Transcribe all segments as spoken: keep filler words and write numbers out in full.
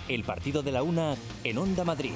El partido de la una en Onda Madrid.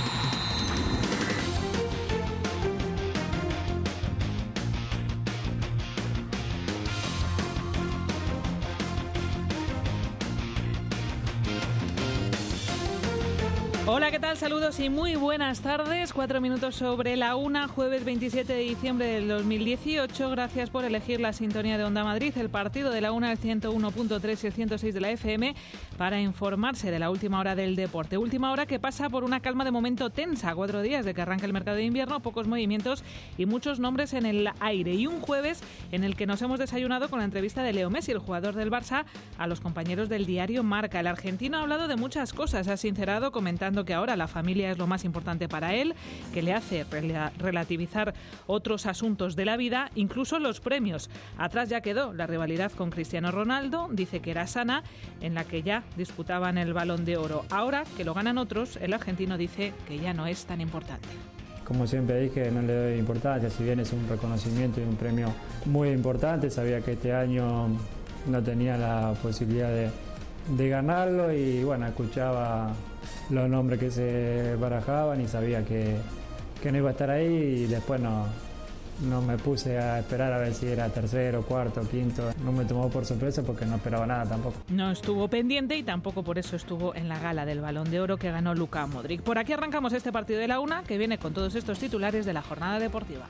Hola, ¿qué tal? Saludos y muy buenas tardes. Cuatro minutos sobre la una, jueves veintisiete de diciembre del dos mil dieciocho. Gracias por elegir la sintonía de Onda Madrid, el partido de la una, el ciento uno punto tres y el ciento seis de la F M, para informarse de la última hora del deporte. Última hora que pasa por una calma de momento tensa. Cuatro días de que arranca el mercado de invierno, pocos movimientos y muchos nombres en el aire. Y un jueves en el que nos hemos desayunado con la entrevista de Leo Messi, el jugador del Barça, a los compañeros del diario Marca. El argentino ha hablado de muchas cosas, ha sincerado comentando que ahora la familia es lo más importante para él, que le hace rel- relativizar otros asuntos de la vida, incluso los premios. Atrás ya quedó la rivalidad con Cristiano Ronaldo, dice que era sana, en la que ya disputaban el Balón de Oro. Ahora que lo ganan otros, el argentino dice que ya no es tan importante. Como siempre dije, no le doy importancia, si bien es un reconocimiento y un premio muy importante, sabía que este año no tenía la posibilidad de, de ganarlo y bueno, escuchaba los nombres que se barajaban y sabía que, que no iba a estar ahí y después no, no me puse a esperar a ver si era tercero, cuarto, quinto. No me tomó por sorpresa porque no esperaba nada tampoco. No estuvo pendiente y tampoco por eso estuvo en la gala del Balón de Oro que ganó Luka Modric. Por aquí arrancamos este partido de la una que viene con todos estos titulares de la jornada deportiva.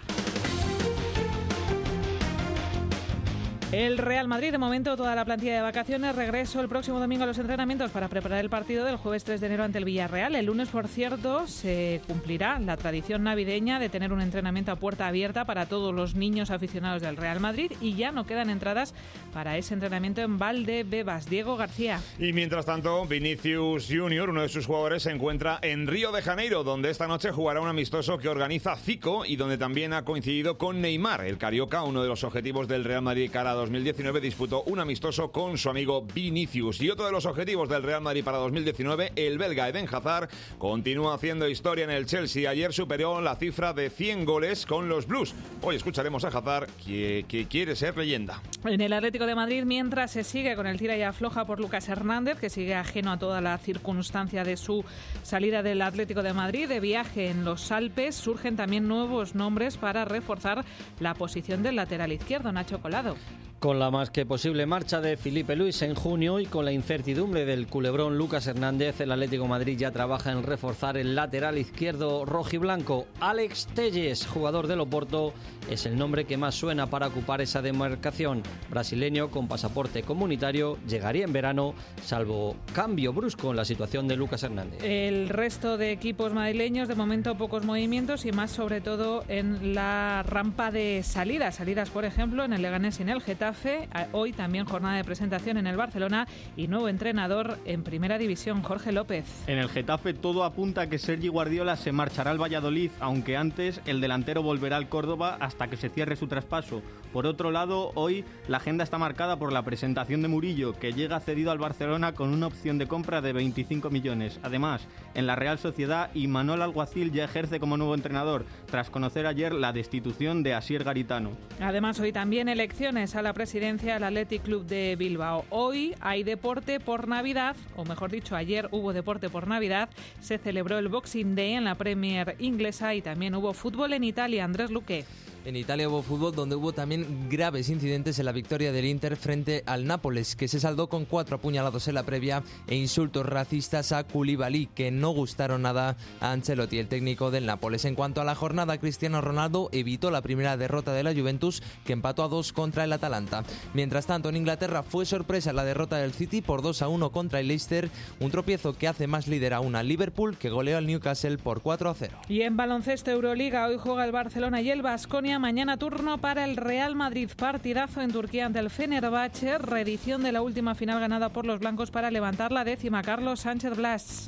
El Real Madrid, de momento toda la plantilla de vacaciones, regreso el próximo domingo a los entrenamientos para preparar el partido del jueves tres de enero ante el Villarreal. El lunes, por cierto, se cumplirá la tradición navideña de tener un entrenamiento a puerta abierta para todos los niños aficionados del Real Madrid y ya no quedan entradas para ese entrenamiento en Valdebebas. Diego García. Y mientras tanto, Vinicius Junior, uno de sus jugadores, se encuentra en Río de Janeiro, donde esta noche jugará un amistoso que organiza Zico y donde también ha coincidido con Neymar. El carioca, uno de los objetivos del Real Madrid cara a dos mil diecinueve, disputó un amistoso con su amigo Vinicius. Y otro de los objetivos del Real Madrid para dos mil diecinueve, el belga Eden Hazard, continúa haciendo historia en el Chelsea. Ayer superó la cifra de cien goles con los Blues. Hoy escucharemos a Hazard, que, que quiere ser leyenda. En el Atlético de Madrid, mientras se sigue con el tira y afloja por Lucas Hernández, que sigue ajeno a toda la circunstancia de su salida del Atlético de Madrid, de viaje en los Alpes, surgen también nuevos nombres para reforzar la posición del lateral izquierdo, Nacho Colado. Con la más que posible marcha de Filipe Luis en junio y con la incertidumbre del culebrón Lucas Hernández, el Atlético de Madrid ya trabaja en reforzar el lateral izquierdo rojiblanco. Alex Telles, jugador del Oporto, es el nombre que más suena para ocupar esa demarcación. Brasileño con pasaporte comunitario, llegaría en verano, salvo cambio brusco en la situación de Lucas Hernández. El resto de equipos madrileños, de momento pocos movimientos y más sobre todo en la rampa de salidas. Salidas, por ejemplo, en el Leganés y en el Getafe. Hoy también jornada de presentación en el Barcelona y nuevo entrenador en Primera División, Jorge López. En el Getafe todo apunta a que Sergi Guardiola se marchará al Valladolid, aunque antes el delantero volverá al Córdoba hasta que se cierre su traspaso. Por otro lado, hoy la agenda está marcada por la presentación de Murillo, que llega cedido al Barcelona con una opción de compra de veinticinco millones. Además, en la Real Sociedad, Imanol Alguacil ya ejerce como nuevo entrenador, tras conocer ayer la destitución de Asier Garitano. Además, hoy también elecciones a la presidencia del Athletic Club de Bilbao. Hoy hay deporte por Navidad, o mejor dicho, ayer hubo deporte por Navidad. Se celebró el Boxing Day en la Premier inglesa y también hubo fútbol en Italia. Andrés Luque. En Italia hubo fútbol donde hubo también graves incidentes en la victoria del Inter frente al Nápoles, que se saldó con cuatro apuñalados en la previa e insultos racistas a Koulibaly, que no gustaron nada a Ancelotti, el técnico del Nápoles. En cuanto a la jornada, Cristiano Ronaldo evitó la primera derrota de la Juventus, que empató a dos contra el Atalanta. Mientras tanto, en Inglaterra fue sorpresa la derrota del City por dos a uno contra el Leicester, un tropiezo que hace más líder aún al Liverpool, que goleó al Newcastle por cuatro a cero. Y en baloncesto Euroliga, hoy juega el Barcelona y el Baskonia. Mañana turno para el Real Madrid. Partidazo en Turquía ante el Fenerbahce. Reedición de la última final ganada por los blancos para levantar la décima. Carlos Sánchez Blas.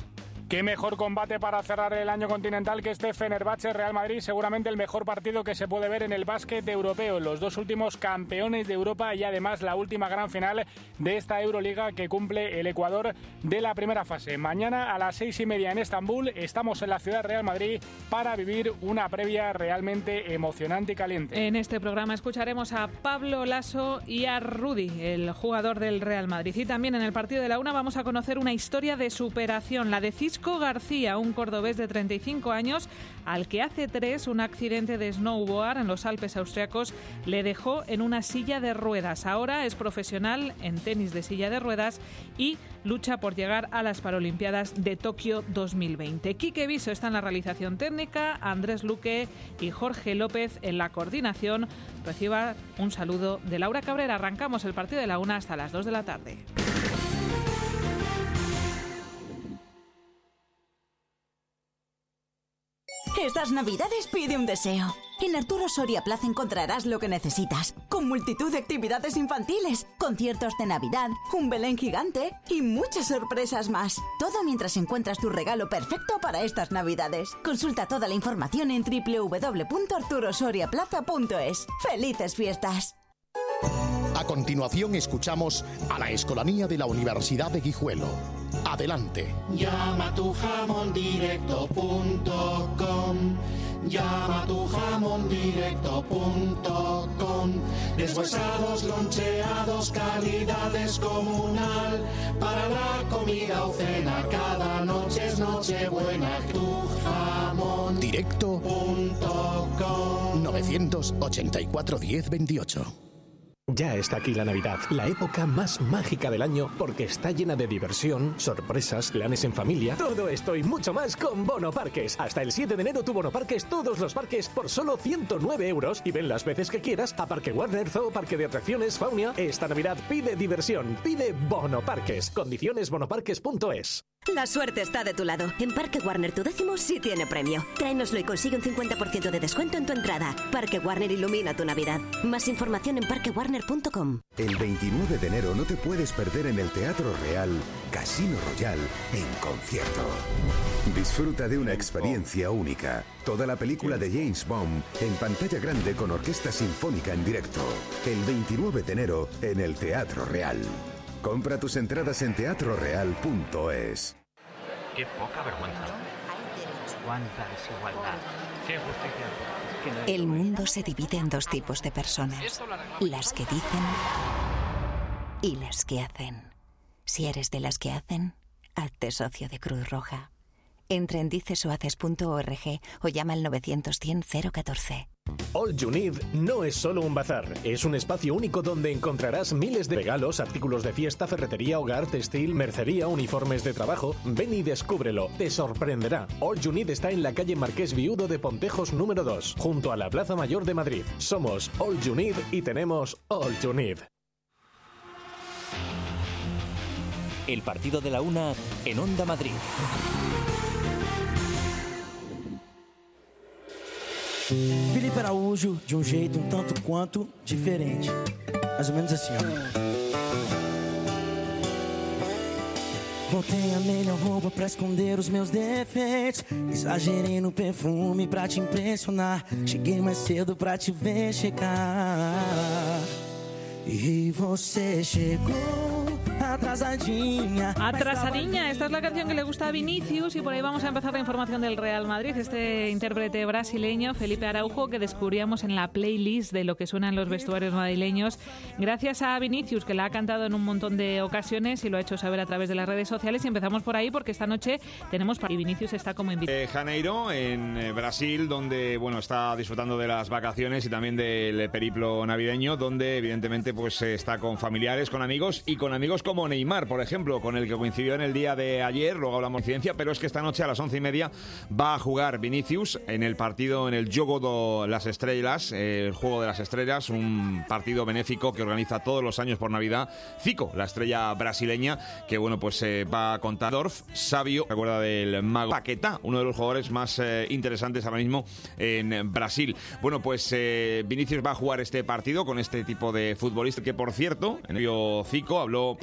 Qué mejor combate para cerrar el año continental que este Fenerbahce-Real Madrid, seguramente el mejor partido que se puede ver en el básquet europeo. Los dos últimos campeones de Europa y además la última gran final de esta Euroliga que cumple el Ecuador de la primera fase. Mañana a las seis y media en Estambul estamos en la ciudad Real Madrid para vivir una previa realmente emocionante y caliente. En este programa escucharemos a Pablo Laso y a Rudy, el jugador del Real Madrid. Y también en el partido de la una vamos a conocer una historia de superación, la de Cisco García, un cordobés de treinta y cinco años al que hace tres un accidente de snowboard en los Alpes austriacos le dejó en una silla de ruedas. Ahora es profesional en tenis de silla de ruedas y lucha por llegar a las Paralimpiadas de Tokio dos mil veinte. Quique Viso está en la realización técnica, Andrés Luque y Jorge López en la coordinación. Reciba un saludo de Laura Cabrera. Arrancamos el partido de la una hasta las dos de la tarde. Estas navidades pide un deseo. En Arturo Soria Plaza encontrarás lo que necesitas, con multitud de actividades infantiles, conciertos de Navidad, un Belén gigante y muchas sorpresas más. Todo mientras encuentras tu regalo perfecto para estas Navidades. Consulta toda la información en doble u doble u doble u punto arturo soria plaza punto es. ¡Felices fiestas! A continuación escuchamos a la Escolanía de la Universidad de Guijuelo. Adelante. Llama a tu jamón directo punto com. Llama a tu jamón directo punto com. Deshuesados, loncheados, calidad descomunal. Para la comida o cena, cada noche es noche buena. Tu jamón directo punto com. novecientos ochenta y cuatro diez veintiocho. Ya está aquí la Navidad, la época más mágica del año porque está llena de diversión, sorpresas, planes en familia. Todo esto y mucho más con Bono Parques. Hasta el siete de enero tu Bono Parques, todos los parques por solo ciento nueve euros y ven las veces que quieras a Parque Warner, Zoo, Parque de Atracciones, Faunia. Esta Navidad pide diversión, pide Bono Parques. Condiciones bonoparques punto es. La suerte está de tu lado. En Parque Warner tu décimo sí tiene premio. Tráenoslo y consigue un cincuenta por ciento de descuento en tu entrada. Parque Warner ilumina tu Navidad. Más información en parque warner punto com. El veintinueve de enero no te puedes perder en el Teatro Real Casino Royal en concierto. Disfruta de una experiencia única. Toda la película de James Bond en pantalla grande con orquesta sinfónica en directo. El veintinueve de enero en el Teatro Real. Compra tus entradas en teatro real punto es. Qué poca vergüenza. Cuánta desigualdad. Qué justicia. El mundo se divide en dos tipos de personas. Las que dicen y las que hacen. Si eres de las que hacen, hazte socio de Cruz Roja. Entra en dicesohaces punto org o llama al novecientos cien cero catorce. All You Need no es solo un bazar, es un espacio único donde encontrarás miles de regalos, artículos de fiesta, ferretería, hogar, textil, mercería, uniformes de trabajo. Ven y descúbrelo, te sorprenderá. All You Need está en la calle Marqués Viudo de Pontejos número dos, junto a la Plaza Mayor de Madrid. Somos All You Need y tenemos All You Need. El partido de la una en Onda Madrid. Felipe Araújo, de um jeito um tanto quanto diferente. Mais ou menos assim, ó. Botei a melhor roupa pra esconder os meus defeitos. Exagerei no perfume pra te impressionar. Cheguei mais cedo pra te ver chegar. E você chegou atrasadinha. Atrasadinha, esta es la canción que le gusta a Vinicius y por ahí vamos a empezar la información del Real Madrid. Este intérprete brasileño, Felipe Araujo, que descubríamos en la playlist de lo que suena en los vestuarios madrileños, gracias a Vinicius, que la ha cantado en un montón de ocasiones y lo ha hecho saber a través de las redes sociales. Y empezamos por ahí porque esta noche tenemos... Y Vinicius está como invitado. Eh, Janeiro, en eh, Brasil, donde bueno está disfrutando de las vacaciones y también del periplo navideño, donde evidentemente pues está con familiares, con amigos y con amigos como Neymar, por ejemplo, con el que coincidió en el día de ayer. Luego hablamos de coincidencia, pero es que esta noche a las once y media va a jugar Vinicius en el partido, en el Jogo de las Estrellas, eh, el Juego de las Estrellas, un partido benéfico que organiza todos los años por Navidad Zico, la estrella brasileña, que bueno pues eh, va a contar Dorf, sabio, recuerda del mago Paquetá, uno de los jugadores más eh, interesantes ahora mismo en Brasil. Bueno, pues eh, Vinicius va a jugar este partido con este tipo de futbolista que, por cierto, en el Zico habló para los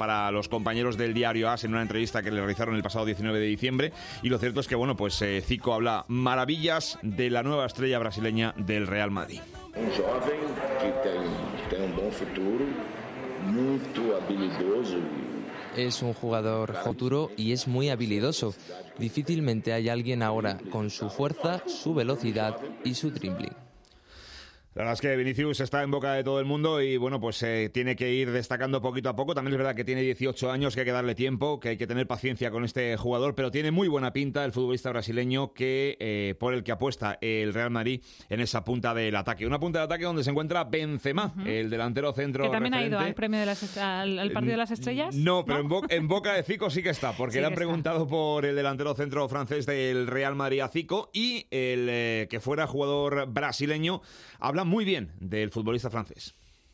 sus compañeros del diario AS en una entrevista que le realizaron el pasado diecinueve de diciembre. Y lo cierto es que, bueno, pues eh, Zico habla maravillas de la nueva estrella brasileña del Real Madrid. Un joven que tiene, tiene un buen futuro, muy habilidoso. Es un jugador futuro y es muy habilidoso. Difícilmente hay alguien ahora con su fuerza, su velocidad y su dribbling. La verdad es que Vinicius está en boca de todo el mundo y bueno, pues eh, tiene que ir destacando poquito a poco. También es verdad que tiene dieciocho años, que hay que darle tiempo, que hay que tener paciencia con este jugador, pero tiene muy buena pinta el futbolista brasileño que eh, por el que apuesta el Real Madrid en esa punta del ataque. Una punta de ataque donde se encuentra Benzema, uh-huh. el delantero centro que también referente. ha ido al premio de las al, al partido de las estrellas. No, pero ¿no? En, bo en boca de Zico sí que está, porque sí le han preguntado está. por el delantero centro francés del Real Madrid a Zico, y el eh, que fuera jugador brasileño habla muy bien del futbolista francés.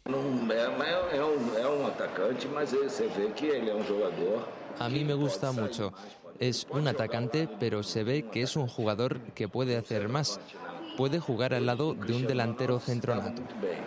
A mí me gusta mucho. Es un atacante, pero se ve que es un jugador que puede hacer más. Puede jugar al lado de un delantero centro nato.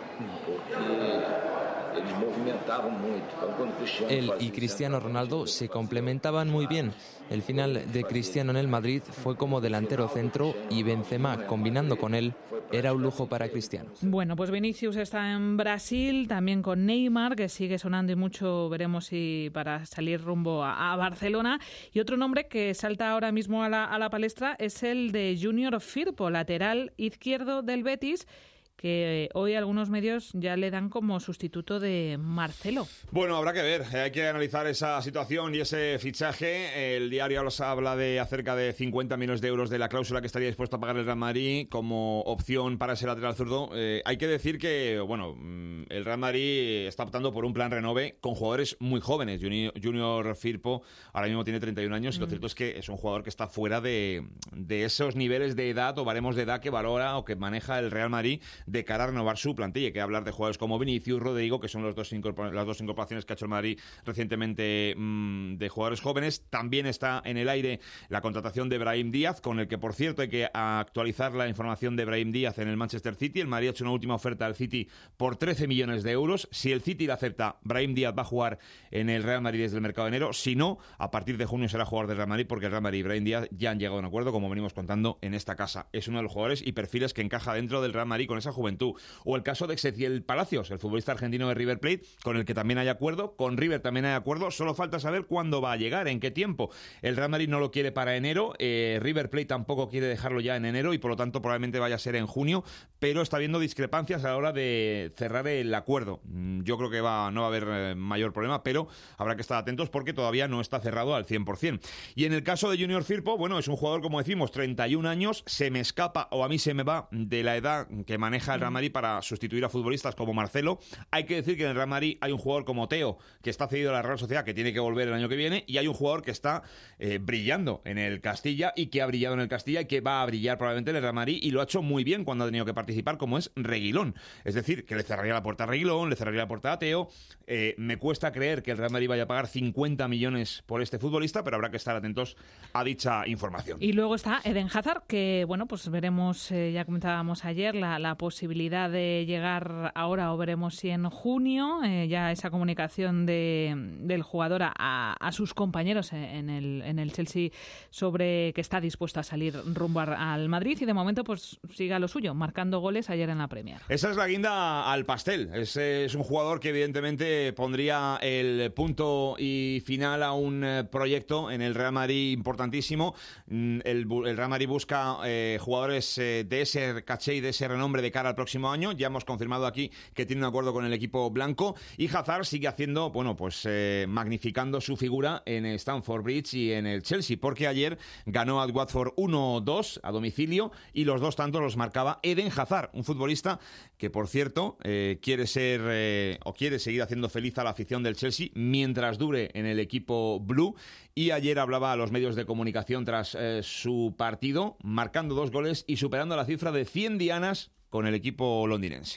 Él y Cristiano Ronaldo se complementaban muy bien. El final de Cristiano en el Madrid fue como delantero centro y Benzema, combinando con él, era un lujo para Cristiano. Bueno, pues Vinicius está en Brasil, también con Neymar, que sigue sonando y mucho, veremos si para salir rumbo a, a Barcelona. Y otro nombre que salta ahora mismo a la, a la palestra es el de Junior Firpo, lateral izquierdo del Betis, que hoy algunos medios ya le dan como sustituto de Marcelo. Bueno, habrá que ver, hay que analizar esa situación y ese fichaje. El diario habla de acerca de cincuenta millones de euros de la cláusula que estaría dispuesto a pagar el Real Madrid como opción para ese lateral zurdo. Eh, hay que decir que, bueno, el Real Madrid está optando por un plan renove con jugadores muy jóvenes. Junior, Junior Firpo ahora mismo tiene treinta y un años mm. y lo cierto es que es un jugador que está fuera de, de esos niveles de edad o baremos de edad que valora o que maneja el Real Madrid de cara a renovar su plantilla. Hay que hablar de jugadores como Vinicius, Rodrigo, que son los dos las dos incorporaciones que ha hecho el Madrid recientemente mmm, de jugadores jóvenes. También está en el aire la contratación de Brahim Díaz, con el que, por cierto, hay que actualizar la información de Brahim Díaz en el Manchester City. El Madrid ha hecho una última oferta al City por trece millones de euros. Si el City la acepta, Brahim Díaz va a jugar en el Real Madrid desde el mercado de enero. Si no, a partir de junio será jugador del Real Madrid, porque el Real Madrid y Brahim Díaz ya han llegado a un acuerdo, como venimos contando en esta casa. Es uno de los jugadores y perfiles que encaja dentro del Real Madrid con esa juventud. O el caso de Ezequiel Palacios, el futbolista argentino de River Plate, con el que también hay acuerdo, con River también hay acuerdo, solo falta saber cuándo va a llegar, en qué tiempo. El Real Madrid no lo quiere para enero, eh, River Plate tampoco quiere dejarlo ya en enero y por lo tanto probablemente vaya a ser en junio, pero está habiendo discrepancias a la hora de cerrar el acuerdo. Yo creo que va, no va a haber eh, mayor problema, pero habrá que estar atentos porque todavía no está cerrado al cien por ciento. Y en el caso de Junior Firpo, bueno, es un jugador, como decimos, treinta y un años, se me escapa o a mí se me va de la edad que maneja el Real Madrid para sustituir a futbolistas como Marcelo. Hay que decir que en el Real Madrid hay un jugador como Teo, que está cedido a la Real Sociedad, que tiene que volver el año que viene, y hay un jugador que está eh, brillando en el Castilla y que ha brillado en el Castilla y que va a brillar probablemente en el Real Madrid, y lo ha hecho muy bien cuando ha tenido que participar, como es Reguilón. Es decir, que le cerraría la puerta a Reguilón, le cerraría la puerta a Teo. Eh, me cuesta creer que el Real Madrid vaya a pagar cincuenta millones por este futbolista, pero habrá que estar atentos a dicha información. Y luego está Eden Hazard, que bueno, pues veremos, eh, ya comentábamos ayer, la, la posibilidad de llegar ahora, o veremos si en junio, eh, ya esa comunicación de, del jugador a, a sus compañeros en el, en el Chelsea sobre que está dispuesto a salir rumbo al Madrid, y de momento pues siga lo suyo, marcando goles ayer en la Premier. Esa es la guinda al pastel. Es, es un jugador que evidentemente pondría el punto y final a un proyecto en el Real Madrid importantísimo. El, el Real Madrid busca eh, jugadores eh, de ese caché y de ese renombre de cara al próximo año. Ya hemos confirmado aquí que tiene un acuerdo con el equipo blanco, y Hazard sigue haciendo, bueno, pues eh, magnificando su figura en Stamford Bridge y en el Chelsea, porque ayer ganó al Watford uno dos a domicilio y los dos tantos los marcaba Eden Hazard, un futbolista que, por cierto, eh, quiere ser eh, o quiere seguir haciendo feliz a la afición del Chelsea mientras dure en el equipo blue, y ayer hablaba a los medios de comunicación tras eh, su partido, marcando dos goles y superando la cifra de cien dianas con el equipo londinense.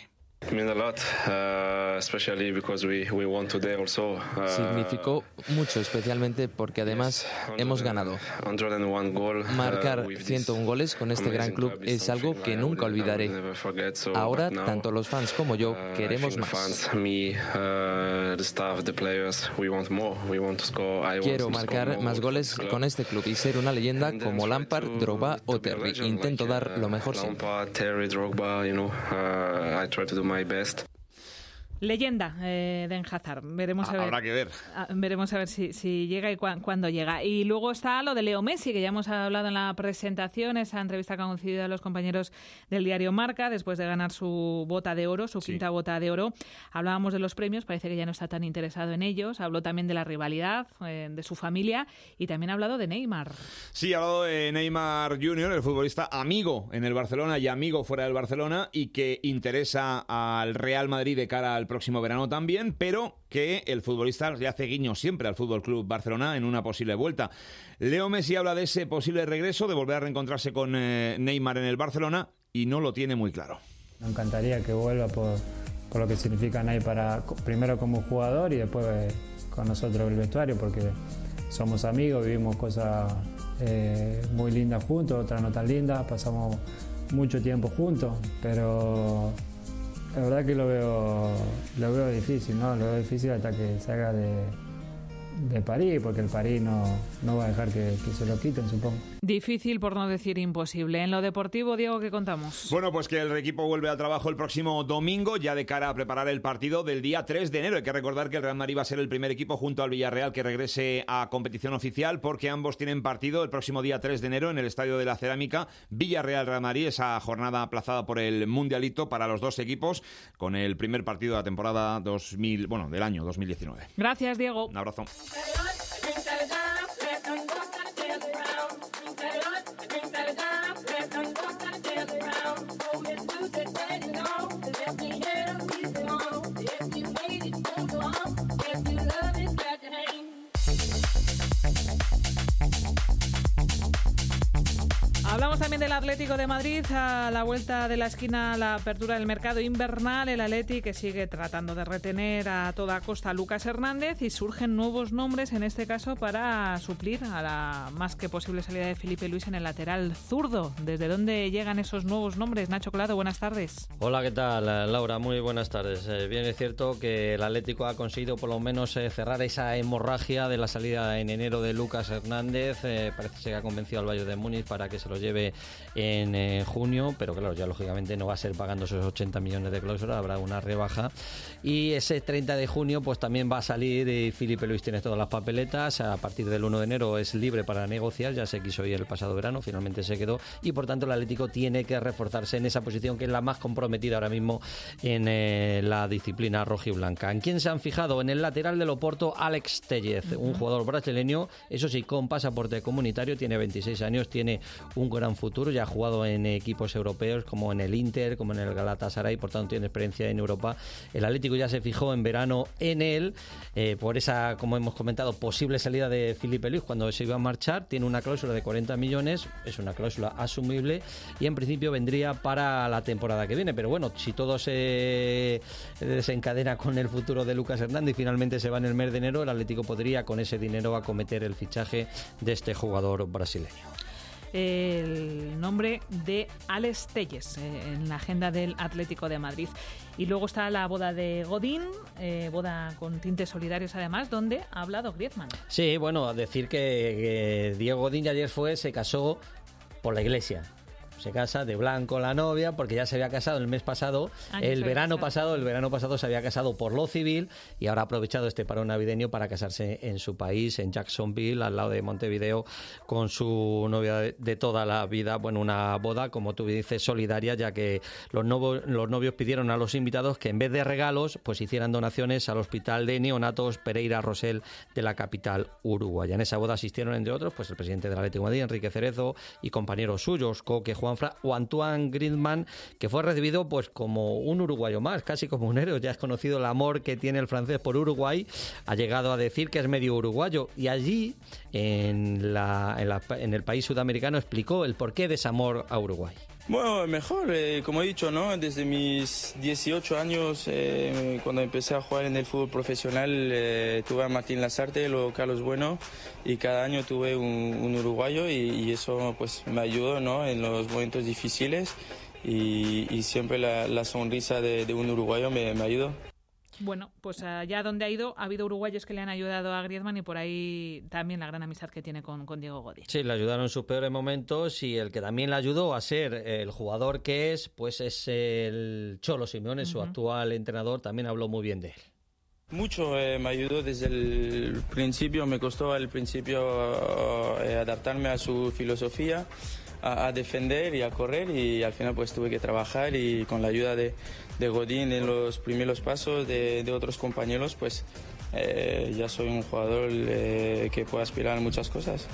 Significó mucho, especialmente porque además hemos ganado. Marcar ciento uno goles con este gran club es algo que nunca olvidaré. Ahora, tanto los fans como yo queremos más. Quiero marcar más goles con este club y ser una leyenda como Lampard, Drogba o Terry. Intento dar lo mejor siempre. Leyenda eh, de Eden Hazard. Veremos a ver. Habrá que ver. A, veremos a ver si, si llega y cu cuándo llega. Y luego está lo de Leo Messi, que ya hemos hablado en la presentación, esa entrevista que han concedido a los compañeros del diario Marca después de ganar su bota de oro, su sí. quinta bota de oro. Hablábamos de los premios, parece que ya no está tan interesado en ellos. Habló también de la rivalidad, eh, de su familia y también ha hablado de Neymar. Sí, ha hablado de Neymar junior, el futbolista amigo en el Barcelona y amigo fuera del Barcelona y que interesa al Real Madrid de cara al próximo verano también, pero que el futbolista le hace guiño siempre al Fútbol Club Barcelona en una posible vuelta. Leo Messi habla de ese posible regreso, de volver a reencontrarse con eh, Neymar en el Barcelona y no lo tiene muy claro. Me encantaría que vuelva por, por lo que significa Ney para, primero como jugador y después eh, con nosotros el vestuario, porque somos amigos, vivimos cosas eh, muy lindas juntos, otras no tan lindas, pasamos mucho tiempo juntos, pero la verdad que lo veo, lo veo difícil, ¿no? Lo veo difícil hasta que salga de, de París, porque el París no, no va a dejar que, que se lo quiten, supongo. Difícil, por no decir imposible. En lo deportivo, Diego, ¿qué contamos? Bueno, pues que el equipo vuelve al trabajo el próximo domingo, ya de cara a preparar el partido del día tres de enero. Hay que recordar que el Real Madrid va a ser el primer equipo junto al Villarreal que regrese a competición oficial, porque ambos tienen partido el próximo día tres de enero en el Estadio de la Cerámica. Villarreal-Real Madrid, esa jornada aplazada por el Mundialito para los dos equipos, con el primer partido de la temporada dos mil, bueno, del año dos mil diecinueve. Gracias, Diego. Un abrazo. Hablamos también del Atlético de Madrid, a la vuelta de la esquina, la apertura del mercado invernal, el Atleti que sigue tratando de retener a toda costa a Lucas Hernández y surgen nuevos nombres, en este caso para suplir a la más que posible salida de Filipe Luis en el lateral zurdo. ¿Desde dónde llegan esos nuevos nombres? Nacho Colado, buenas tardes. Hola, ¿qué tal, Laura? Muy buenas tardes. Eh, bien, es cierto que el Atlético ha conseguido por lo menos eh, cerrar esa hemorragia de la salida en enero de Lucas Hernández. Eh, parece que ha convencido al Bayern de Múnich para que se lo lleve en eh, junio, pero claro, ya lógicamente no va a ser pagando esos ochenta millones de cláusula, habrá una rebaja y ese treinta de junio pues también va a salir y Filipe Luis tiene todas las papeletas, a partir del uno de enero es libre para negociar, ya se quiso ir el pasado verano, finalmente se quedó y por tanto el Atlético tiene que reforzarse en esa posición que es la más comprometida ahora mismo en eh, la disciplina rojiblanca. ¿En quién se han fijado? En el lateral del Oporto, Alex Tellez, uh-huh. un jugador brasileño, eso sí, con pasaporte comunitario, tiene veintiséis años, tiene un gran futuro, ya ha jugado en equipos europeos como en el Inter, como en el Galatasaray, por tanto tiene experiencia en Europa. El Atlético ya se fijó en verano en él, eh, por esa, como hemos comentado, posible salida de Filipe Luis cuando se iba a marchar. Tiene una cláusula de cuarenta millones, es una cláusula asumible y en principio vendría para la temporada que viene, pero bueno, si todo se desencadena con el futuro de Lucas Hernández y finalmente se va en el mes de enero, el Atlético podría con ese dinero acometer el fichaje de este jugador brasileño. El nombre de Alex Tellez eh, en la agenda del Atlético de Madrid. Y luego está la boda de Godín, eh, boda con tintes solidarios además, donde ha hablado Griezmann. Sí, bueno, a decir que, que Diego Godín ayer fue, se casó por la iglesia. Se casa de blanco la novia porque ya se había casado el mes pasado, Años el verano pasado, el verano pasado se había casado por lo civil y ahora ha aprovechado este parón navideño para casarse en su país, en Jacksonville, al lado de Montevideo, con su novia de, de toda la vida. Bueno, una boda, como tú dices, solidaria, ya que los, novos, los novios pidieron a los invitados que en vez de regalos, pues hicieran donaciones al hospital de neonatos Pereira Rosell de la capital uruguaya. En esa boda asistieron, entre otros, pues el presidente del Atlético de Madrid, Enrique Cerezo, y compañeros suyos, Coque, Juan o Antoine Griezmann, que fue recibido pues como un uruguayo más, casi como un héroe. Ya es conocido el amor que tiene el francés por Uruguay, ha llegado a decir que es medio uruguayo y allí en, la, en, la, en el país sudamericano explicó el porqué de ese amor a Uruguay. Bueno, mejor, eh, como he dicho, ¿no? Desde mis dieciocho años, eh, cuando empecé a jugar en el fútbol profesional, eh, tuve a Martín Lasarte, luego Carlos Bueno, y cada año tuve un, un uruguayo y, y eso pues me ayudó, ¿no? En los momentos difíciles y, y siempre la, la sonrisa de, de un uruguayo me, me ayudó. Bueno, pues allá donde ha ido, ha habido uruguayos que le han ayudado a Griezmann y por ahí también la gran amistad que tiene con, con Diego Godín. Sí, le ayudaron en sus peores momentos y el que también le ayudó a ser el jugador que es, pues es el Cholo Simeone, uh-huh. su actual entrenador, también habló muy bien de él. Mucho, eh, me ayudó desde el principio, me costó al principio eh, adaptarme a su filosofía, a, a defender y a correr y al final pues tuve que trabajar y con la ayuda de, de Godín en los primeros pasos, de, de otros compañeros, pues eh, ya soy un jugador eh, que puede aspirar a muchas cosas.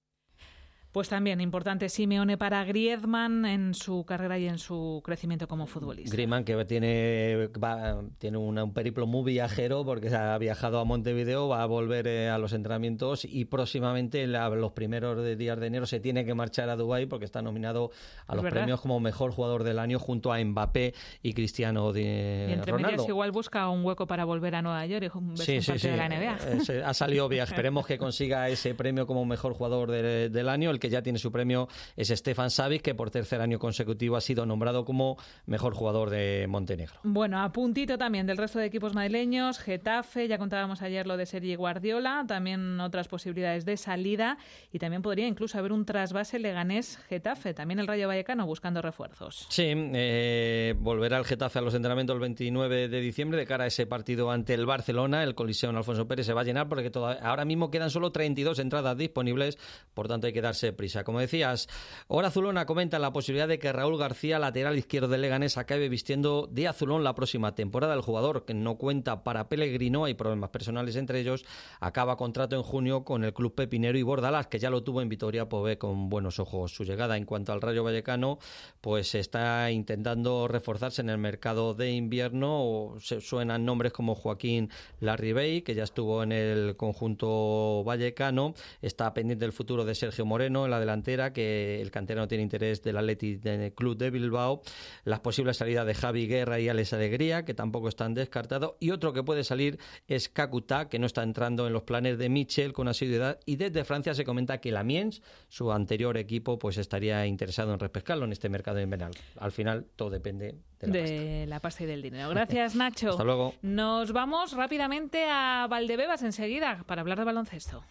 Pues también importante Simeone para Griezmann en su carrera y en su crecimiento como futbolista. Griezmann que tiene va, tiene una, un periplo muy viajero porque ha viajado a Montevideo, va a volver eh, a los entrenamientos y próximamente la, los primeros de días de enero se tiene que marchar a Dubái porque está nominado a los premios como mejor jugador del año junto a Mbappé y Cristiano de y entre Ronaldo. Medias igual busca un hueco para volver a Nueva York y un, sí, un sí, partido sí. de la N B A. Eh, ha salido bien. Esperemos que consiga ese premio como mejor jugador de, del año. El que ya tiene su premio es Stefan Savic, que por tercer año consecutivo ha sido nombrado como mejor jugador de Montenegro. Bueno, a puntito también del resto de equipos madrileños, Getafe, ya contábamos ayer lo de Sergi Guardiola, también otras posibilidades de salida y también podría incluso haber un trasvase Leganés-Getafe, también el Rayo Vallecano buscando refuerzos. Sí, eh, volverá el Getafe a los entrenamientos el veintinueve de diciembre de cara a ese partido ante el Barcelona. El Coliseo Alfonso Pérez se va a llenar porque todavía, ahora mismo quedan solo treinta y dos entradas disponibles, por tanto hay que darse prisa. Como decías, Hora Azulona comenta la posibilidad de que Raúl García, lateral izquierdo del Leganés, acabe vistiendo de azulón la próxima temporada. El jugador, que no cuenta para Pellegrino, hay problemas personales entre ellos, acaba contrato en junio con el club pepinero y Bordalás, que ya lo tuvo en Vitoria, pues ve con buenos ojos su llegada. En cuanto al Rayo Vallecano, pues está intentando reforzarse en el mercado de invierno. Se suenan nombres como Joaquín Larribey, que ya estuvo en el conjunto vallecano. Está pendiente el futuro de Sergio Moreno en la delantera, que el canterano tiene interés del Athletic Club de Bilbao, las posibles salidas de Javi Guerra y Alex Alegría, que tampoco están descartados, y otro que puede salir es Kakuta, que no está entrando en los planes de Michel con asiduidad, y desde Francia se comenta que Lamiens, su anterior equipo, pues estaría interesado en repescarlo en este mercado invernal. Al final todo depende de la, de pasta. la pasta y del dinero. Gracias, Nacho. Hasta luego. Nos vamos rápidamente a Valdebebas enseguida para hablar de baloncesto.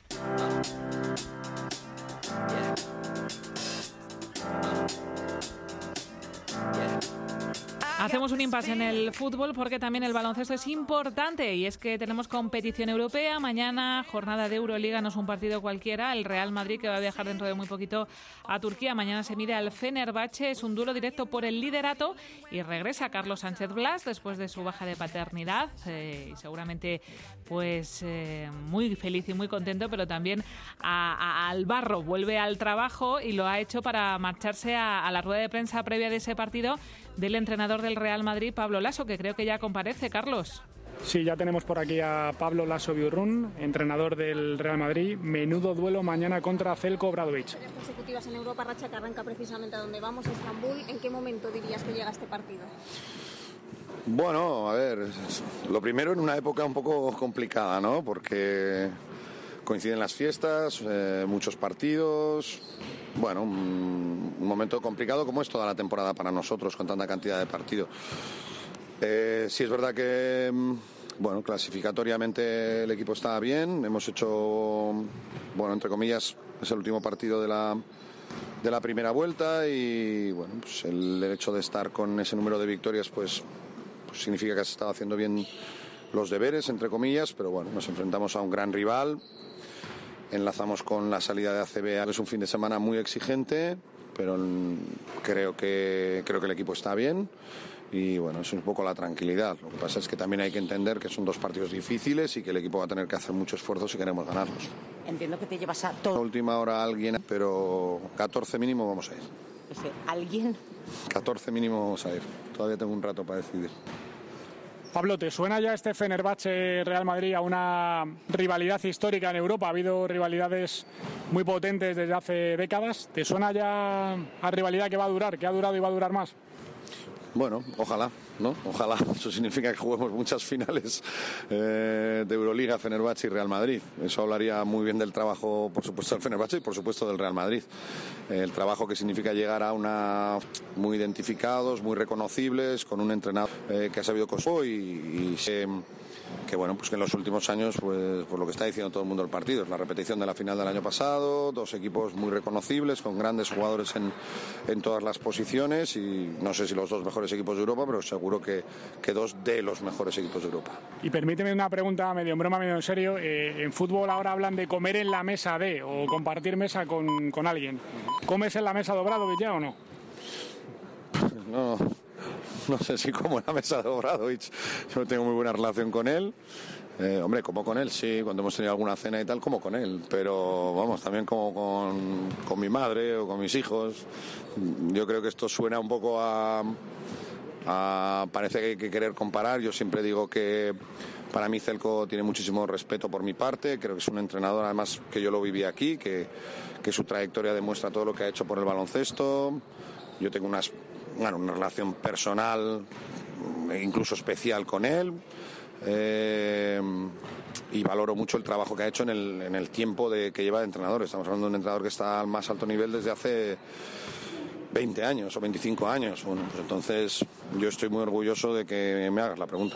Hacemos un impasse en el fútbol porque también el baloncesto es importante y es que tenemos competición europea. Mañana jornada de Euroliga, no es un partido cualquiera. El Real Madrid, que va a viajar dentro de muy poquito a Turquía, mañana se mide al Fenerbahce. Es un duelo directo por el liderato y regresa Carlos Sánchez Blas después de su baja de paternidad eh, y seguramente pues eh, muy feliz y muy contento, pero también a, a, al barro. Vuelve al trabajo y lo ha hecho para marcharse a, a la rueda de prensa previa de ese partido del entrenador del Real Madrid, Pablo Lasso, que creo que ya comparece, Carlos. Sí, ya tenemos por aquí a Pablo Lasso Biurrun, entrenador del Real Madrid. Menudo duelo mañana contra Zeljko Obradović. Tres consecutivas en Europa, racha que arranca precisamente a donde vamos, Estambul. ¿En qué momento dirías que llega este partido? Bueno, a ver, lo primero en una época un poco complicada, ¿no? Porque coinciden las fiestas, eh, muchos partidos. Bueno, un, un momento complicado como es toda la temporada para nosotros con tanta cantidad de partidos. Eh, sí es verdad que, bueno, clasificatoriamente el equipo está bien. Hemos hecho, bueno, entre comillas, es el último partido de la, de la primera vuelta y, bueno, pues el hecho de estar con ese número de victorias, pues, pues significa que has estado haciendo bien los deberes, entre comillas, pero bueno, nos enfrentamos a un gran rival. Enlazamos con la salida de A C B, es un fin de semana muy exigente, pero creo que creo que el equipo está bien y bueno, es un poco la tranquilidad. Lo que pasa es que también hay que entender que son dos partidos difíciles y que el equipo va a tener que hacer mucho esfuerzo si queremos ganarlos. Entiendo que te llevas a todo. A última hora alguien, pero catorce mínimo vamos a ir. ¿Alguien? catorce mínimo vamos a ir. Todavía tengo un rato para decidir. Pablo, ¿te suena ya este Fenerbahce-Real Madrid a una rivalidad histórica en Europa? Ha habido rivalidades muy potentes desde hace décadas. ¿Te suena ya a rivalidad que va a durar, que ha durado y va a durar más? Bueno, ojalá, ¿no? Ojalá. Eso significa que juguemos muchas finales eh, de Euroliga, Fenerbahce y Real Madrid. Eso hablaría muy bien del trabajo, por supuesto, del Fenerbahce y, por supuesto, del Real Madrid. Eh, el trabajo que significa llegar a una... muy identificados, muy reconocibles, con un entrenador eh, que ha sabido cosas y, y eh, que, bueno, pues que en los últimos años, pues por lo que está diciendo todo el mundo el partido, es la repetición de la final del año pasado, dos equipos muy reconocibles, con grandes jugadores en, en todas las posiciones y no sé si los dos mejores equipos de Europa, pero seguro que, que dos de los mejores equipos de Europa. Y permíteme una pregunta medio en broma, medio en serio. Eh, en fútbol ahora hablan de comer en la mesa de, o compartir mesa con, con alguien. ¿Comes en la mesa de Obradovic ya o no? No, no sé si como en la mesa de Obradovic. Yo tengo muy buena relación con él. Eh, hombre, como con él, sí, cuando hemos tenido alguna cena y tal, como con él, pero vamos, también como con, con mi madre o con mis hijos. Yo creo que esto suena un poco a... a parece que hay que querer comparar. Yo siempre digo que para mí Zelko tiene muchísimo respeto por mi parte, creo que es un entrenador, además que yo lo viví aquí, que, que su trayectoria demuestra todo lo que ha hecho por el baloncesto. Yo tengo unas, bueno, una relación personal, incluso especial con él. Eh, y valoro mucho el trabajo que ha hecho en el, en el tiempo de, que lleva de entrenador. Estamos hablando de un entrenador que está al más alto nivel desde hace veinte años o veinticinco años. Bueno, pues entonces yo estoy muy orgulloso de que me hagas la pregunta.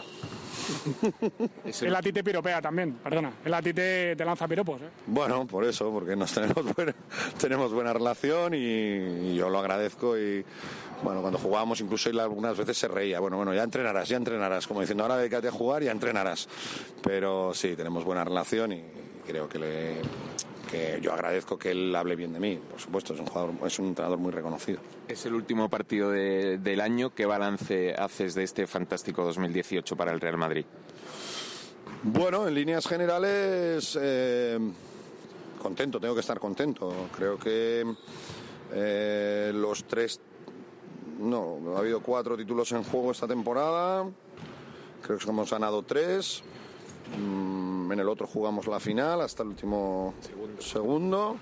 Él a ti te piropea también, perdona. Él a ti te, te lanza piropos, ¿eh? Bueno, por eso, porque nos tenemos buena, tenemos buena relación y, y yo lo agradezco y bueno, cuando jugábamos incluso él algunas veces se reía. Bueno, bueno, ya entrenarás, ya entrenarás, como diciendo ahora dedícate a jugar y ya entrenarás. Pero sí, tenemos buena relación y creo que le... que yo agradezco que él hable bien de mí, por supuesto, es un jugador, es un entrenador muy reconocido. Es el último partido de, del año. ¿Qué balance haces de este fantástico dos mil dieciocho para el Real Madrid? Bueno, en líneas generales, eh, contento, tengo que estar contento. Creo que eh, los tres, no, ha habido cuatro títulos en juego esta temporada, creo que hemos ganado tres. En el otro jugamos la final hasta el último segundo, segundo.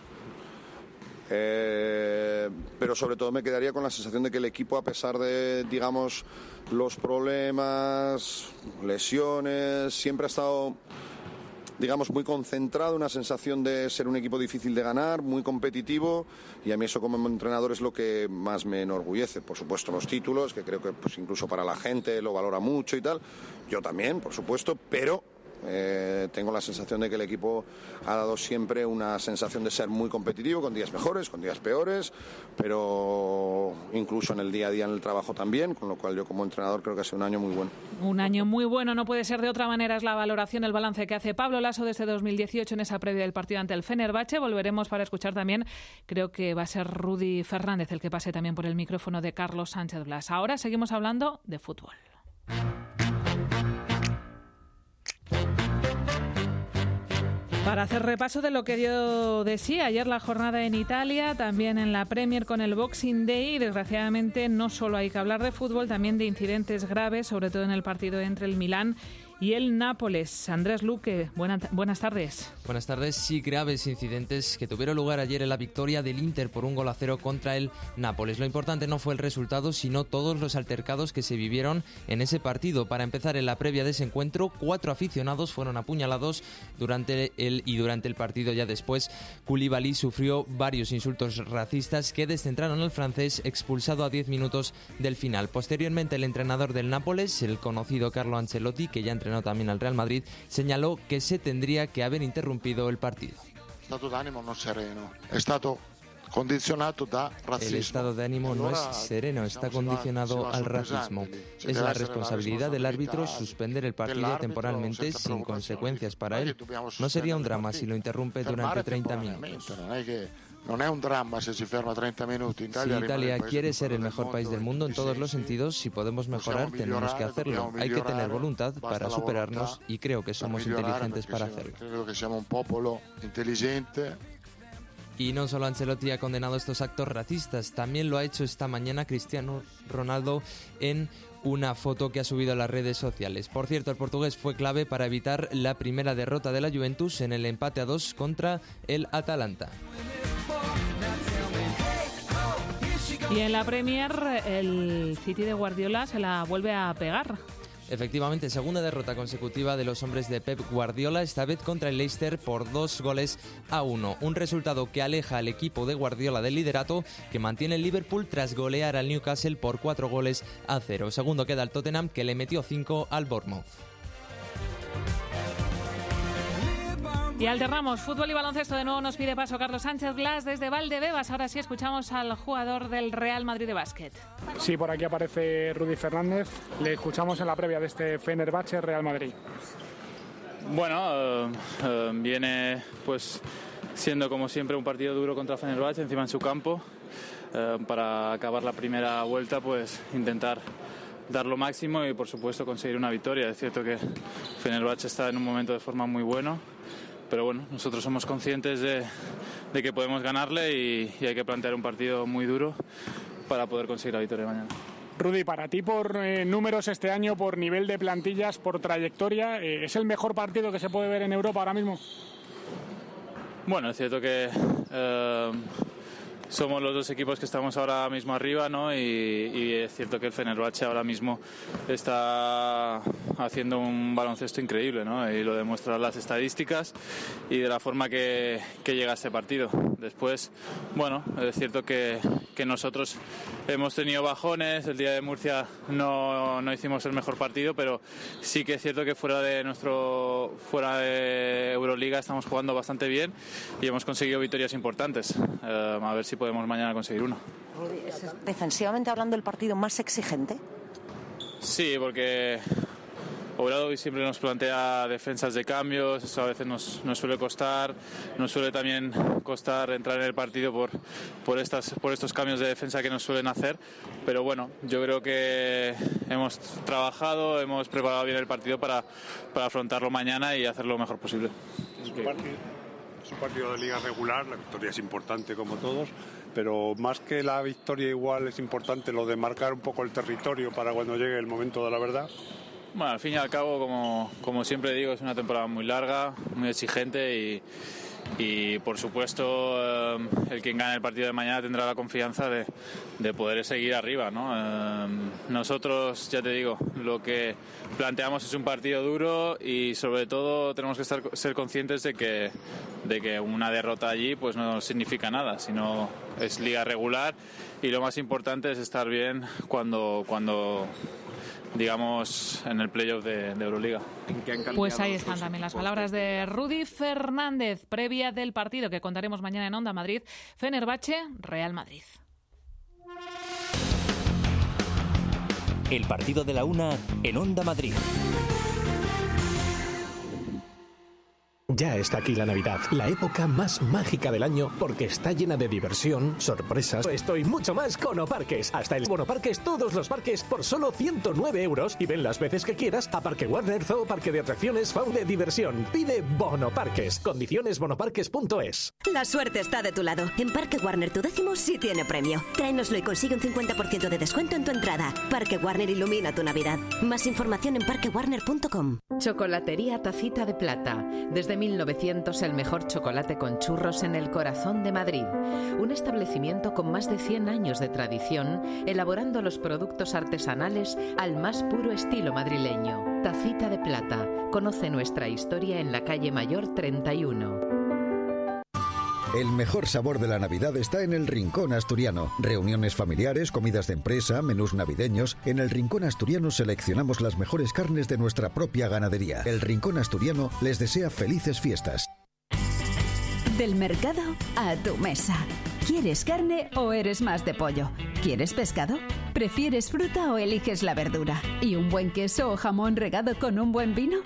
Eh, pero sobre todo me quedaría con la sensación de que el equipo, a pesar de, digamos, los problemas, lesiones, siempre ha estado, digamos, muy concentrado, una sensación de ser un equipo difícil de ganar, muy competitivo, y a mí eso como entrenador es lo que más me enorgullece. Por supuesto los títulos, que creo que pues incluso para la gente lo valora mucho y tal, yo también, por supuesto, pero Eh, tengo la sensación de que el equipo ha dado siempre una sensación de ser muy competitivo, con días mejores, con días peores, pero incluso en el día a día en el trabajo también, con lo cual yo como entrenador creo que ha sido un año muy bueno. Un año muy bueno, no puede ser de otra manera, es la valoración, el balance que hace Pablo Laso desde dos mil dieciocho en esa previa del partido ante el Fenerbahce. Volveremos para escuchar también, creo que va a ser Rudy Fernández el que pase también por el micrófono de Carlos Sánchez Blas. Ahora seguimos hablando de fútbol. Para hacer repaso de lo que dio de sí ayer la jornada en Italia, también en la Premier con el Boxing Day, desgraciadamente no solo hay que hablar de fútbol, también de incidentes graves, sobre todo en el partido entre el Milán y el Nápoles. Andrés Luque, buena, buenas tardes. Buenas tardes. Sí, graves incidentes que tuvieron lugar ayer en la victoria del Inter por un gol a cero contra el Nápoles. Lo importante no fue el resultado, sino todos los altercados que se vivieron en ese partido. Para empezar, en la previa de ese encuentro, cuatro aficionados fueron apuñalados durante el y durante el partido. Ya después, Koulibaly sufrió varios insultos racistas que descentraron al francés, expulsado a diez minutos del final. Posteriormente, el entrenador del Nápoles, el conocido Carlo Ancelotti, que ya entrenó también al Real Madrid, señaló que se tendría que haber interrumpido el partido. Stato d'ánimo no sereno, è stato condizionato da racismo. El estado de ánimo no es sereno, está condicionado al racismo. Es la responsabilidad del árbitro suspender el partido temporalmente sin consecuencias para él. No sería un drama si lo interrumpe durante treinta minutos. No es un drama si se ferma treinta minutos. Si Italia quiere ser el mejor país del mundo en todos los sentidos, si podemos mejorar, tenemos que hacerlo. Hay que tener voluntad para superarnos y creo que somos inteligentes para hacerlo. Creo que somos un pueblo inteligente. Y no solo Ancelotti ha condenado estos actos racistas, también lo ha hecho esta mañana Cristiano Ronaldo en una foto que ha subido a las redes sociales. Por cierto, el portugués fue clave para evitar la primera derrota de la Juventus en el empate a dos contra el Atalanta. Y en la Premier, el City de Guardiola se la vuelve a pegar. Efectivamente, segunda derrota consecutiva de los hombres de Pep Guardiola, esta vez contra el Leicester por dos goles a uno. Un resultado que aleja al equipo de Guardiola del liderato, que mantiene el Liverpool tras golear al Newcastle por cuatro goles a cero. Segundo queda el Tottenham, que le metió cinco al Bournemouth. Y alternamos fútbol y baloncesto. De nuevo nos pide paso Carlos Sánchez Blas desde Valdebebas. Ahora sí escuchamos al jugador del Real Madrid de básquet. Sí, por aquí aparece Rudy Fernández. Le escuchamos en la previa de este Fenerbahce Real Madrid. Bueno, uh, uh, viene pues siendo como siempre un partido duro contra Fenerbahce encima en su campo. Uh, para acabar la primera vuelta, pues intentar dar lo máximo y por supuesto conseguir una victoria. Es cierto que Fenerbahce está en un momento de forma muy bueno, pero bueno, nosotros somos conscientes de, de que podemos ganarle y, y hay que plantear un partido muy duro para poder conseguir la victoria mañana. Rudy, para ti por eh, números este año, por nivel de plantillas, por trayectoria, eh, ¿es el mejor partido que se puede ver en Europa ahora mismo? Bueno, es cierto que eh, somos los dos equipos que estamos ahora mismo arriba, ¿no? Y, y es cierto que el Fenerbahce ahora mismo está haciendo un baloncesto increíble, ¿no? Y lo demuestran las estadísticas y de la forma que, que llega a este partido. Después, bueno, es cierto que, que nosotros hemos tenido bajones. El día de Murcia no, no hicimos el mejor partido, pero sí que es cierto que fuera de nuestro fuera de Euroliga estamos jugando bastante bien y hemos conseguido victorias importantes. Eh, a ver si podemos mañana conseguir uno. Rudy, ¿es defensivamente hablando el partido más exigente? Sí, porque Obradovic siempre nos plantea defensas de cambios, eso a veces nos, nos suele costar, nos suele también costar entrar en el partido por, por, estas, por estos cambios de defensa que nos suelen hacer, pero bueno, yo creo que hemos trabajado, hemos preparado bien el partido para, para afrontarlo mañana y hacerlo lo mejor posible. Es un partido, es un partido de liga regular, la victoria es importante como todos, pero más que la victoria igual es importante lo de marcar un poco el territorio para cuando llegue el momento de la verdad. Bueno, al fin y al cabo, como, como siempre digo, es una temporada muy larga, muy exigente y, y por supuesto eh, el quien gane el partido de mañana tendrá la confianza de, de poder seguir arriba, ¿no? Eh, nosotros, ya te digo, lo que planteamos es un partido duro y sobre todo tenemos que estar, ser conscientes de que, de que una derrota allí pues no significa nada, sino es liga regular y lo más importante es estar bien cuando... cuando digamos, en el playoff de, de Euroliga. Pues ahí están también las palabras de Rudy Fernández, previa del partido que contaremos mañana en Onda Madrid, Fenerbahce, Real Madrid. El partido de la una en Onda Madrid. Ya está aquí la Navidad, la época más mágica del año porque está llena de diversión, sorpresas, esto y mucho más con Oparques. Hasta el Bonoparques, todos los parques por solo ciento nueve euros y ven las veces que quieras a Parque Warner, Zoo, Parque de Atracciones, Faun de Diversión. Pide Bonoparques. Condiciones bonoparques punto es. La suerte está de tu lado. En Parque Warner tu décimo sí tiene premio. Tráenoslo y consigue un cincuenta por ciento de descuento en tu entrada. Parque Warner ilumina tu Navidad. Más información en parque warner punto com. Chocolatería Tacita de Plata. Desde mil novecientos el mejor chocolate con churros en el corazón de Madrid. Un establecimiento con más de cien años de tradición, elaborando los productos artesanales al más puro estilo madrileño. Tacita de Plata. Conoce nuestra historia en la calle Mayor treinta y uno. El mejor sabor de la Navidad está en el Rincón Asturiano. Reuniones familiares, comidas de empresa, menús navideños. En el Rincón Asturiano seleccionamos las mejores carnes de nuestra propia ganadería. El Rincón Asturiano les desea felices fiestas. Del mercado a tu mesa. ¿Quieres carne o eres más de pollo? ¿Quieres pescado? ¿Prefieres fruta o eliges la verdura? ¿Y un buen queso o jamón regado con un buen vino?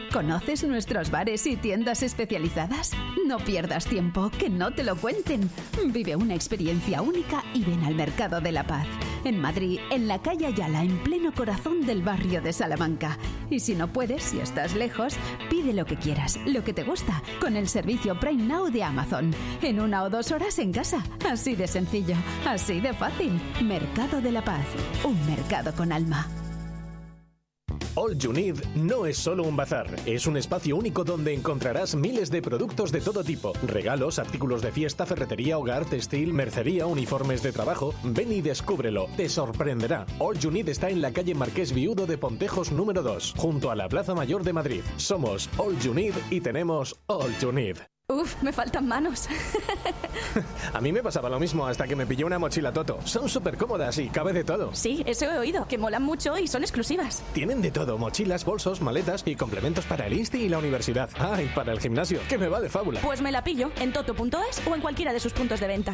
¿Conoces nuestros bares y tiendas especializadas? No pierdas tiempo, que no te lo cuenten. Vive una experiencia única y ven al Mercado de la Paz. En Madrid, en la calle Ayala, en pleno corazón del barrio de Salamanca. Y si no puedes, si estás lejos, pide lo que quieras, lo que te gusta, con el servicio Prime Now de Amazon. En una o dos horas en casa. Así de sencillo, así de fácil. Mercado de la Paz. Un mercado con alma. All You Need no es solo un bazar, es un espacio único donde encontrarás miles de productos de todo tipo. Regalos, artículos de fiesta, ferretería, hogar, textil, mercería, uniformes de trabajo. Ven y descúbrelo, te sorprenderá. All You Need está en la calle Marqués Viudo de Pontejos número dos, junto a la Plaza Mayor de Madrid. Somos All You Need y tenemos All You Need. Uf, me faltan manos. A mí me pasaba lo mismo hasta que me pillé una mochila Toto. Son súper cómodas y cabe de todo. Sí, eso he oído, que molan mucho y son exclusivas. Tienen de todo, mochilas, bolsos, maletas y complementos para el insti y la universidad. Ah, y para el gimnasio, que me va de fábula. Pues me la pillo en toto punto es o en cualquiera de sus puntos de venta.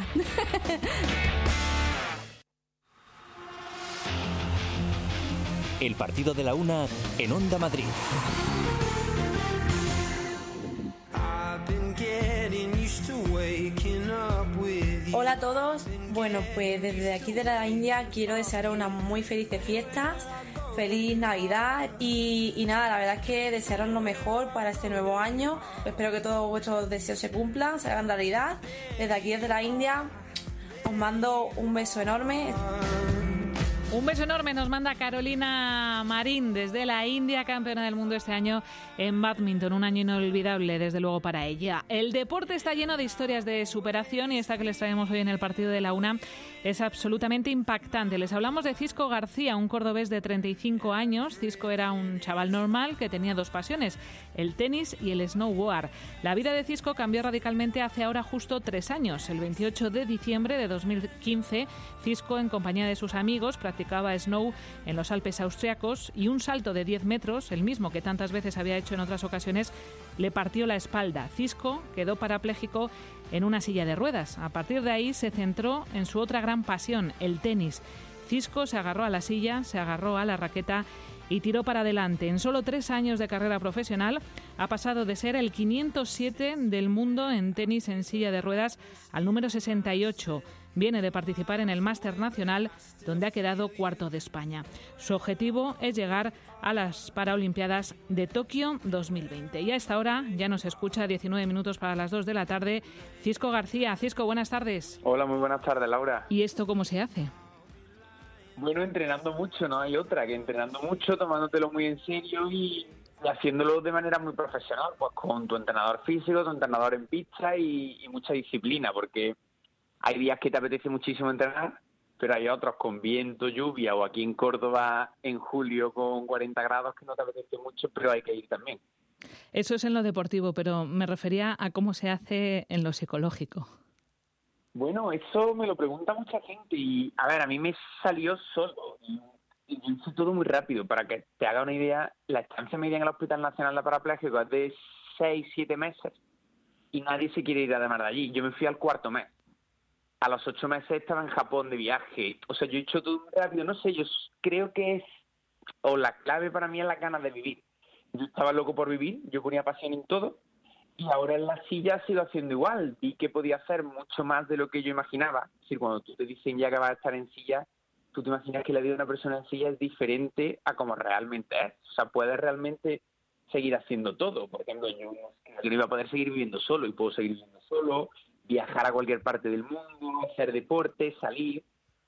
El partido de la una en Onda Madrid. Hola a todos, bueno pues desde aquí de la India quiero desearos unas muy felices fiestas, feliz Navidad y, y nada, la verdad es que desearos lo mejor para este nuevo año. Espero que todos vuestros deseos se cumplan, se hagan realidad. Desde aquí desde la India os mando un beso enorme. Un beso enorme nos manda Carolina Marín desde la India, campeona del mundo este año en bádminton. Un año inolvidable, desde luego, para ella. El deporte está lleno de historias de superación y esta que les traemos hoy en el partido de la una es absolutamente impactante. Les hablamos de Cisco García, un cordobés de treinta y cinco años. Cisco era un chaval normal que tenía dos pasiones, el tenis y el snowboard. La vida de Cisco cambió radicalmente hace ahora justo tres años. El veintiocho de diciembre de dos mil quince, Cisco, en compañía de sus amigos, practicaba snow en los Alpes austriacos y un salto de diez metros, el mismo que tantas veces había hecho en otras ocasiones, le partió la espalda. Cisco quedó parapléjico en una silla de ruedas. A partir de ahí se centró en su otra gran pasión, el tenis. Cisco se agarró a la silla, se agarró a la raqueta y tiró para adelante. En solo tres años de carrera profesional ha pasado de ser el quinientos siete del mundo en tenis en silla de ruedas al número sesenta y ocho. Viene de participar en el Máster Nacional, donde ha quedado cuarto de España. Su objetivo es llegar a las Paralimpiadas de Tokio dos mil veinte. Y a esta hora ya nos escucha, diecinueve minutos para las dos de la tarde, Cisco García. Cisco, buenas tardes. Hola, muy buenas tardes, Laura. ¿Y esto cómo se hace? Bueno, entrenando mucho, no hay otra, que entrenando mucho, tomándotelo muy en serio y, y haciéndolo de manera muy profesional, pues con tu entrenador físico, tu entrenador en pista y, y mucha disciplina, porque hay días que te apetece muchísimo entrenar, pero hay otros con viento, lluvia, o aquí en Córdoba en julio con cuarenta grados que no te apetece mucho, pero hay que ir también. Eso es en lo deportivo, pero me refería a cómo se hace en lo psicológico. Bueno, eso me lo pregunta mucha gente y, a ver, a mí me salió solo y, y hice todo muy rápido. Para que te haga una idea, la estancia media en el Hospital Nacional de Parapléjicos es de seis, siete meses y nadie se quiere ir además de allí. Yo me fui al cuarto mes. A los ocho meses estaba en Japón de viaje. O sea, yo he hecho todo muy rápido. No sé, yo creo que es... O la clave para mí es las ganas de vivir. Yo estaba loco por vivir, yo ponía pasión en todo. Y ahora en la silla sigo haciendo igual. Vi que podía hacer mucho más de lo que yo imaginaba. Es decir, cuando tú te dicen ya que vas a estar en silla, tú te imaginas que la vida de una persona en silla es diferente a como realmente es. O sea, puedes realmente seguir haciendo todo. Por ejemplo, yo no iba a poder seguir viviendo solo y puedo seguir viviendo solo, viajar a cualquier parte del mundo, hacer deporte, salir.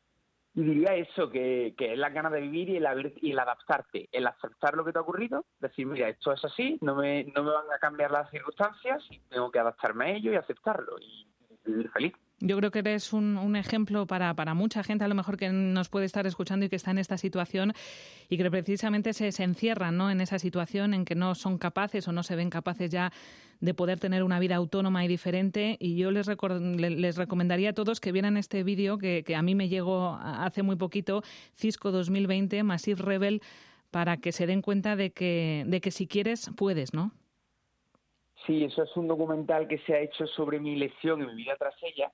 Y diría eso, que, que es la ganas de vivir y el, haber, y el adaptarte, el aceptar lo que te ha ocurrido, decir, mira, esto es así, no me, no me van a cambiar las circunstancias, tengo que adaptarme a ello y aceptarlo y vivir feliz. Yo creo que eres un, un ejemplo para, para mucha gente, a lo mejor que nos puede estar escuchando y que está en esta situación y que precisamente se, se encierran, ¿no?, en esa situación en que no son capaces o no se ven capaces ya de poder tener una vida autónoma y diferente. Y yo les, record, les recomendaría a todos que vieran este vídeo que, que a mí me llegó hace muy poquito, Cisco dos mil veinte, Massive Rebel, para que se den cuenta de que, de que si quieres, puedes, ¿no? Sí, eso es un documental que se ha hecho sobre mi lesión y mi vida tras ella.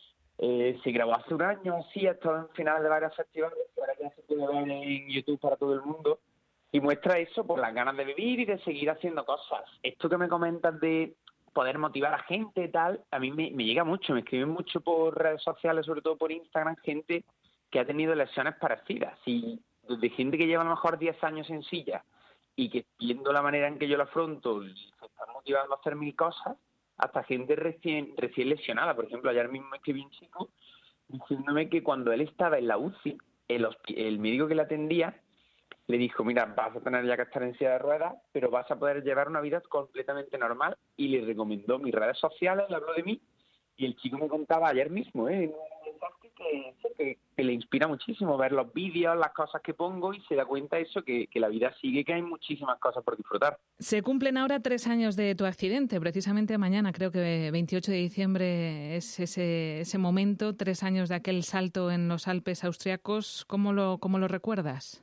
Eh, se grabó hace un año, sí, ha estado en finales de varios festivales, ahora ya se puede ver en YouTube para todo el mundo. Y muestra eso por las ganas de vivir y de seguir haciendo cosas. Esto que me comentas de poder motivar a gente y tal, a mí me, me llega mucho, me escriben mucho por redes sociales, sobre todo por Instagram, gente que ha tenido lesiones parecidas. Y de gente que lleva a lo mejor diez años en silla y que viendo la manera en que yo lo afronto, se están motivando a hacer mil cosas, hasta gente recién recién lesionada. Por ejemplo, ayer mismo me escribí un chico diciéndome que cuando él estaba en la U C I, el, el médico que le atendía le dijo, mira, vas a tener ya que estar en silla de ruedas, pero vas a poder llevar una vida completamente normal, y le recomendó mis redes sociales, le habló de mí, y el chico me contaba ayer mismo, ¿eh? en un mensaje que, que, que le inspira muchísimo ver los vídeos, las cosas que pongo, y se da cuenta eso, que, que la vida sigue, que hay muchísimas cosas por disfrutar. Se cumplen ahora tres años de tu accidente, precisamente mañana, creo que veintiocho de diciembre es ese, ese momento, tres años de aquel salto en los Alpes austriacos. ¿Cómo lo, cómo lo recuerdas?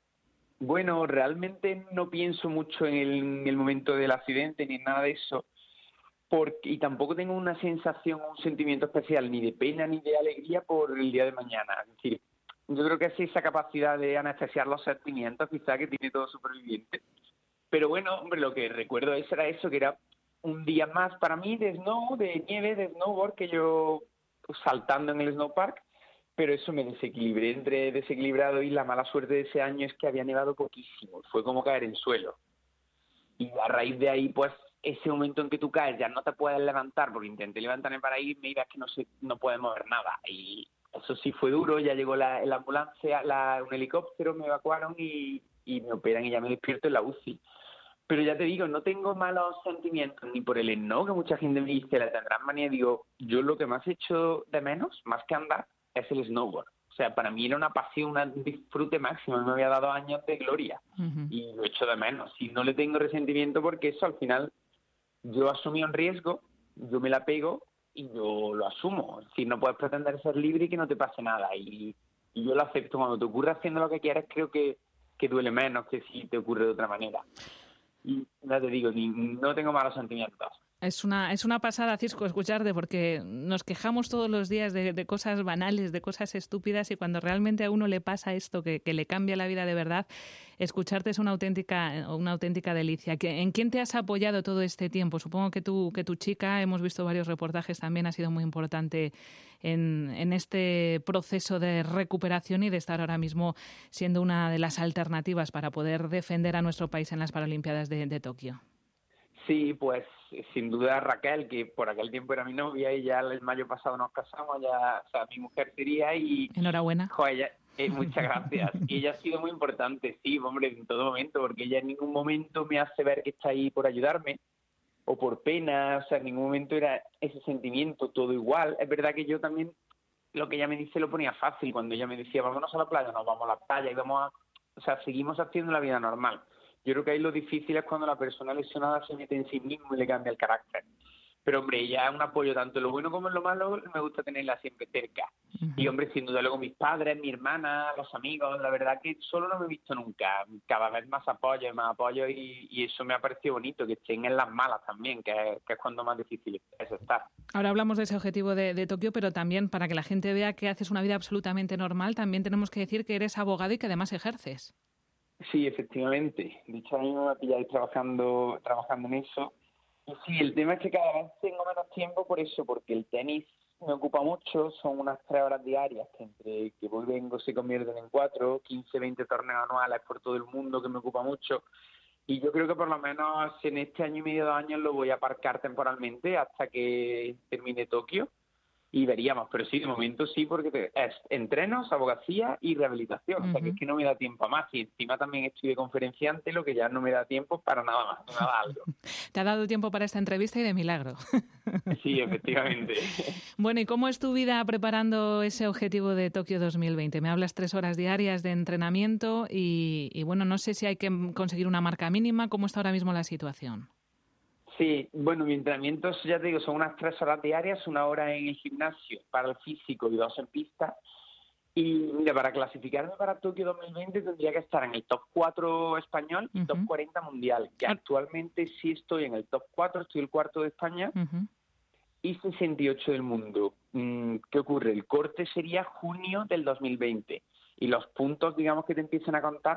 Bueno, realmente no pienso mucho en el, en el momento del accidente ni en nada de eso, porque, y tampoco tengo una sensación o un sentimiento especial ni de pena ni de alegría por el día de mañana. Es decir, yo creo que es esa capacidad de anestesiar los sentimientos quizá que tiene todo superviviente. Pero bueno, hombre, lo que recuerdo es, era eso, que era un día más para mí de snow, de nieve, de snowboard, que yo pues, saltando en el snowpark. Pero eso me desequilibré, entre desequilibrado, y la mala suerte de ese año es que había nevado poquísimo, fue como caer en suelo. Y a raíz de ahí, pues, ese momento en que tú caes, ya no te puedes levantar, porque intenté levantarme para irme y ves que no se, no puedes mover nada. Y eso sí fue duro, ya llegó la, la ambulancia, la, un helicóptero, me evacuaron y, y me operan y ya me despierto en la U C I. Pero ya te digo, no tengo malos sentimientos ni por el snow, que mucha gente me dice, la tendrán manía. Digo, yo lo que más he hecho de menos, más que andar, es el snowboard. O sea, para mí era una pasión, un disfrute máximo. Me había dado años de gloria uh-huh. y lo echo de menos. Y no le tengo resentimiento porque eso al final yo asumí un riesgo, yo me la pego y yo lo asumo. Es decir, no puedes pretender ser libre y que no te pase nada. Y, y yo lo acepto. Cuando te ocurre haciendo lo que quieres, creo que, que duele menos que si te ocurre de otra manera. Y ya te digo, ni, no tengo malos sentimientos. Es una, es una pasada, Cisco, escucharte, porque nos quejamos todos los días de, de cosas banales, de cosas estúpidas, y cuando realmente a uno le pasa esto, que, que le cambia la vida de verdad, escucharte es una auténtica, una auténtica delicia. ¿En quién te has apoyado todo este tiempo? Supongo que tu, que tu chica, hemos visto varios reportajes, también ha sido muy importante en, en este proceso de recuperación y de estar ahora mismo siendo una de las alternativas para poder defender a nuestro país en las Paralimpiadas de, de Tokio. Sí, pues sin duda Raquel, que por aquel tiempo era mi novia y ya el mayo pasado nos casamos, ya, o sea, mi mujer sería y... Enhorabuena. Joder, ella, eh, muchas gracias. Y ella ha sido muy importante, sí, hombre, en todo momento, porque ella en ningún momento me hace ver que está ahí por ayudarme o por pena, o sea, en ningún momento era ese sentimiento, todo igual. Es verdad que yo también, lo que ella me dice lo ponía fácil, cuando ella me decía, vámonos a la playa, nos vamos a la playa y vamos a... O sea, seguimos haciendo la vida normal. Yo creo que ahí lo difícil es cuando la persona lesionada se mete en sí mismo y le cambia el carácter. Pero, hombre, ella es un apoyo tanto en lo bueno como en lo malo, me gusta tenerla siempre cerca. Uh-huh. Y, hombre, sin duda luego mis padres, mi hermana, los amigos, la verdad que solo no me he visto nunca. Cada vez más apoyo, más apoyo y, y eso me ha parecido bonito, que estén en las malas también, que es, que es cuando más difícil es estar. Ahora hablamos de ese objetivo de, de Tokio, pero también para que la gente vea que haces una vida absolutamente normal, también tenemos que decir que eres abogado y que además ejerces. Sí, efectivamente. De hecho, a mí me pilláis trabajando, trabajando en eso. Y sí, el tema es que cada vez tengo menos tiempo por eso, porque el tenis me ocupa mucho, son unas tres horas diarias que entre que voy y vengo se convierten en cuatro, quince, veinte torneos anuales por todo el mundo que me ocupa mucho. Y yo creo que por lo menos en este año y medio, dos años lo voy a aparcar temporalmente hasta que termine Tokio. Y veríamos, pero sí, de momento sí, porque es entrenos, abogacía y rehabilitación. Uh-huh. O sea, que es que no me da tiempo a más. Y encima también estoy de conferenciante, lo que ya no me da tiempo para nada más, no me da algo. Te ha dado tiempo para esta entrevista y de milagro. Sí, efectivamente. Bueno, ¿y cómo es tu vida preparando ese objetivo de Tokio dos mil veinte? Me hablas tres horas diarias de entrenamiento y, y bueno, no sé si hay que conseguir una marca mínima. ¿Cómo está ahora mismo la situación? Sí, bueno, mi entrenamiento, ya te digo, son unas tres horas diarias, una hora en el gimnasio para el físico y dos en pista. Y mira, para clasificarme para Tokio dos mil veinte tendría que estar en el top cuatro español y uh-huh. top cuarenta mundial, que actualmente sí estoy en el top cuatro, estoy el cuarto de España uh-huh. y sesenta y ocho del mundo. ¿Qué ocurre? El corte sería junio del dos mil veinte y los puntos, digamos, que te empiezan a contar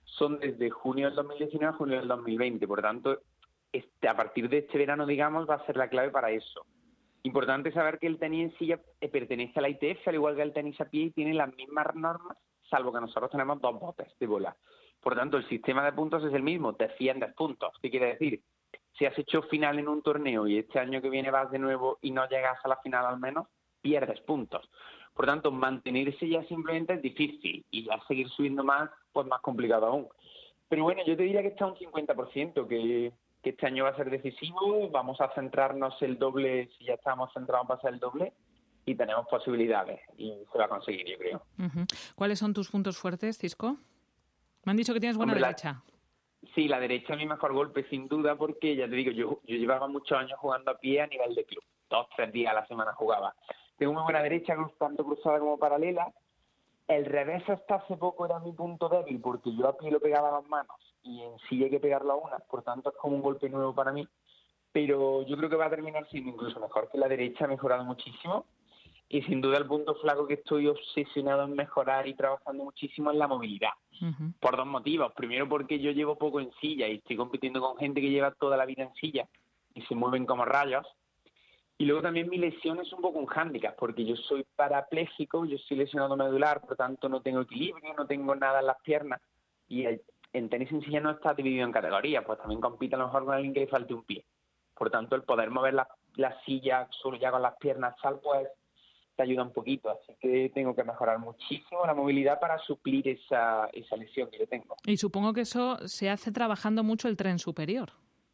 son desde junio del dos mil diecinueve a junio del dos mil veinte. Por tanto, este, a partir de este verano, digamos, va a ser la clave para eso. Importante saber que el tenis en silla pertenece a la I T F, al igual que el tenis a pie, y tiene las mismas normas, salvo que nosotros tenemos dos botes de bola. Por tanto, el sistema de puntos es el mismo, defiendes puntos. ¿Qué quiere decir? Si has hecho final en un torneo y este año que viene vas de nuevo y no llegas a la final al menos, pierdes puntos. Por tanto, mantenerse ya simplemente es difícil y ya seguir subiendo más, pues más complicado aún. Pero bueno, yo te diría que está un cincuenta por ciento, que, que este año va a ser decisivo, vamos a centrarnos el doble, si ya estamos centrados para ser el doble, y tenemos posibilidades y se va a conseguir, yo creo. Uh-huh. ¿Cuáles son tus puntos fuertes, Xisco? Me han dicho que tienes buena Hombre, derecha. La, sí, la derecha es mi mejor golpe, sin duda, porque ya te digo, yo, yo llevaba muchos años jugando a pie a nivel de club. Dos, tres días a la semana jugaba. Tengo una buena derecha, tanto cruzada como paralela. El revés hasta hace poco era mi punto débil, porque yo a pie lo pegaba a las manos y en sí hay que pegarlo a una, por tanto es como un golpe nuevo para mí. Pero yo creo que va a terminar siendo incluso mejor que la derecha, ha mejorado muchísimo. Y sin duda el punto flaco que estoy obsesionado en mejorar y trabajando muchísimo es la movilidad. Uh-huh. Por dos motivos. Primero, porque yo llevo poco en silla y estoy compitiendo con gente que lleva toda la vida en silla y se mueven como rayos. Y luego también mi lesión es un poco un hándicap, porque yo soy parapléjico, yo soy lesionado medular, por tanto no tengo equilibrio, no tengo nada en las piernas. Y el, en tenis en silla no está dividido en categorías, pues también compite a lo mejor con alguien que le falte un pie. Por tanto, el poder mover la, la silla solo ya con las piernas tal, pues te ayuda un poquito. Así que tengo que mejorar muchísimo la movilidad para suplir esa, esa lesión que yo tengo. Y supongo que eso se hace trabajando mucho el tren superior.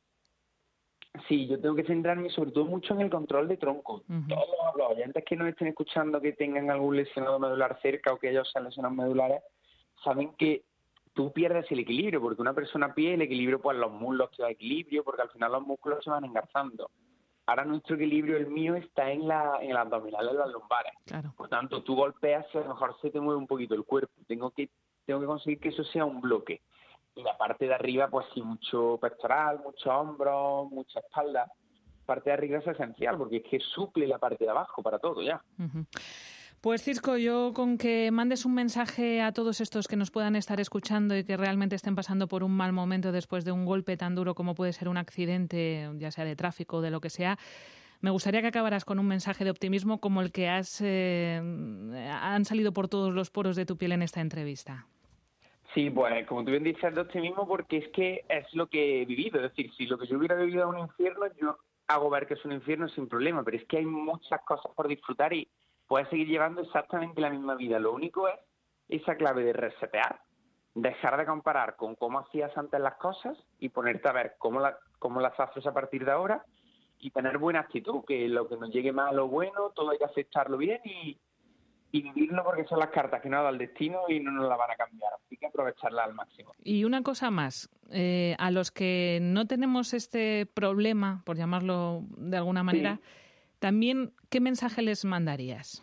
Sí, yo tengo que centrarme sobre todo mucho en el control de tronco. Uh-huh. Todos los oyentes que nos estén escuchando que tengan algún lesionado medular cerca o que ellos sean lesionados medulares, saben que tú pierdes el equilibrio, porque una persona a pie, el equilibrio, pues los muslos te da equilibrio, porque al final los músculos se van engarzando. Ahora nuestro equilibrio, el mío, está en la en el abdominal, en las lumbares. Claro. Por tanto, tú golpeas y a lo mejor se te mueve un poquito el cuerpo. Tengo que tengo que conseguir que eso sea un bloque. Y la parte de arriba, pues sí, mucho pectoral, mucho hombro, mucha espalda. La parte de arriba es esencial, porque es que suple la parte de abajo para todo ya. Uh-huh. Pues Xisco, yo con que mandes un mensaje a todos estos que nos puedan estar escuchando y que realmente estén pasando por un mal momento después de un golpe tan duro como puede ser un accidente, ya sea de tráfico o de lo que sea, me gustaría que acabaras con un mensaje de optimismo como el que has eh, han salido por todos los poros de tu piel en esta entrevista. Sí, pues como tú bien dices, de optimismo, porque es que es lo que he vivido. Es decir, si lo que yo hubiera vivido es un infierno, yo hago ver que es un infierno sin problema, pero es que hay muchas cosas por disfrutar y puedes seguir llevando exactamente la misma vida. Lo único es esa clave de resetear, dejar de comparar con cómo hacías antes las cosas y ponerte a ver cómo, la, cómo las haces a partir de ahora y tener buena actitud, que lo que nos llegue mal o bueno, todo hay que aceptarlo bien y, y vivirlo, porque son las cartas que nos ha dado el destino y no nos la van a cambiar. Así que aprovecharla al máximo. Y una cosa más, eh, a los que no tenemos este problema, por llamarlo de alguna manera, sí. También, ¿qué mensaje les mandarías?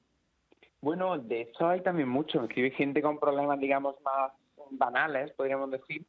Bueno, de eso hay también mucho. Me escribe gente con problemas, digamos, más banales, podríamos decir,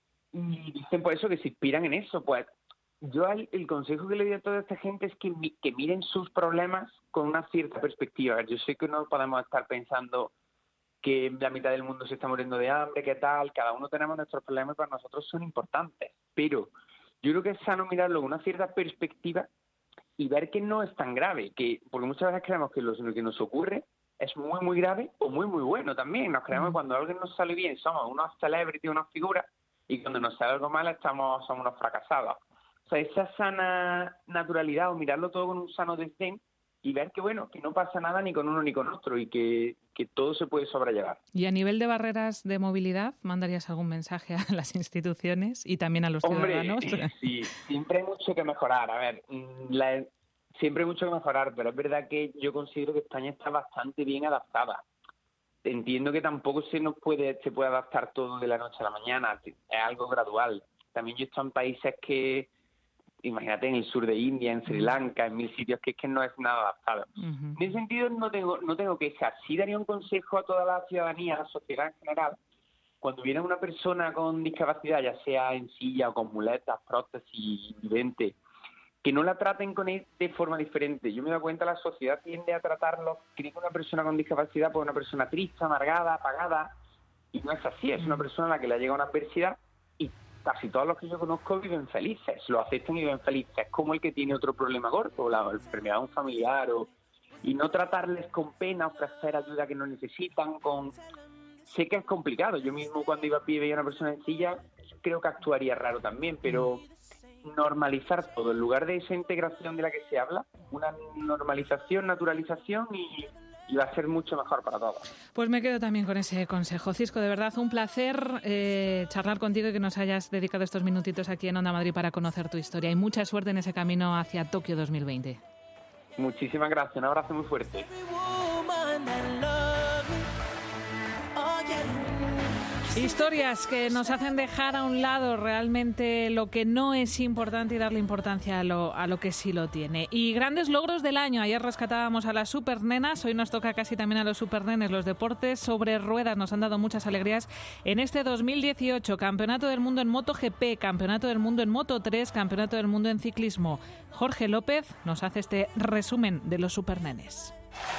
y dicen por eso que se inspiran en eso. Pues yo el, el consejo que le doy a toda esta gente es que, que miren sus problemas con una cierta perspectiva. Yo sé que no podemos estar pensando que la mitad del mundo se está muriendo de hambre, qué tal, cada uno tenemos nuestros problemas y para nosotros son importantes, pero yo creo que es sano mirarlo con una cierta perspectiva y ver que no es tan grave, que porque muchas veces creemos que lo, lo que nos ocurre es muy, muy grave o muy, muy bueno también. Nos creemos que cuando algo nos sale bien somos unos celebrities, unas figuras, y cuando nos sale algo mal estamos somos unos fracasados. O sea, esa sana naturalidad o mirarlo todo con un sano desdén y ver que, bueno, que no pasa nada ni con uno ni con otro y que, que todo se puede sobrellevar. Y a nivel de barreras de movilidad, ¿mandarías algún mensaje a las instituciones y también a los Hombre, ciudadanos? Sí, siempre hay mucho que mejorar. A ver, la, siempre hay mucho que mejorar, pero es verdad que yo considero que España está bastante bien adaptada. Entiendo que tampoco se nos puede se puede adaptar todo de la noche a la mañana, es algo gradual. También yo he estado en países que, imagínate, en el sur de India, en Sri Lanka, en mil sitios, que es que no es nada adaptado. Uh-huh. En ese sentido no tengo no tengo quejas. Sí daría un consejo a toda la ciudadanía, a la sociedad en general, cuando viene una persona con discapacidad, ya sea en silla o con muletas, prótesis, vidente, que no la traten con él de forma diferente. Yo me doy cuenta, la sociedad tiende a tratarlo, cree que una persona con discapacidad pues una persona triste, amargada, apagada, y no es así, es una persona a la que le llega una adversidad y casi todos los que yo conozco viven felices, lo aceptan y viven felices, como el que tiene otro problema gordo, la enfermedad de un familiar, o, y no tratarles con pena, ofrecer ayuda que no necesitan, con... Sé que es complicado, yo mismo cuando iba a pie y veía a una persona en silla, creo que actuaría raro también, pero normalizar todo, en lugar de esa integración de la que se habla, una normalización, naturalización y... y va a ser mucho mejor para todos. Pues me quedo también con ese consejo. Cisco, de verdad, un placer eh, charlar contigo y que nos hayas dedicado estos minutitos aquí en Onda Madrid para conocer tu historia. Y mucha suerte en ese camino hacia Tokio dos mil veinte. Muchísimas gracias, un abrazo muy fuerte. Historias que nos hacen dejar a un lado realmente lo que no es importante y darle importancia a lo, a lo que sí lo tiene. Y grandes logros del año. Ayer rescatábamos a las supernenas, hoy nos toca casi también a los supernenes. Los deportes sobre ruedas nos han dado muchas alegrías en este dos mil dieciocho. Campeonato del Mundo en MotoGP, Campeonato del Mundo en Moto tres, Campeonato del Mundo en Ciclismo. Jorge López nos hace este resumen de los supernenes.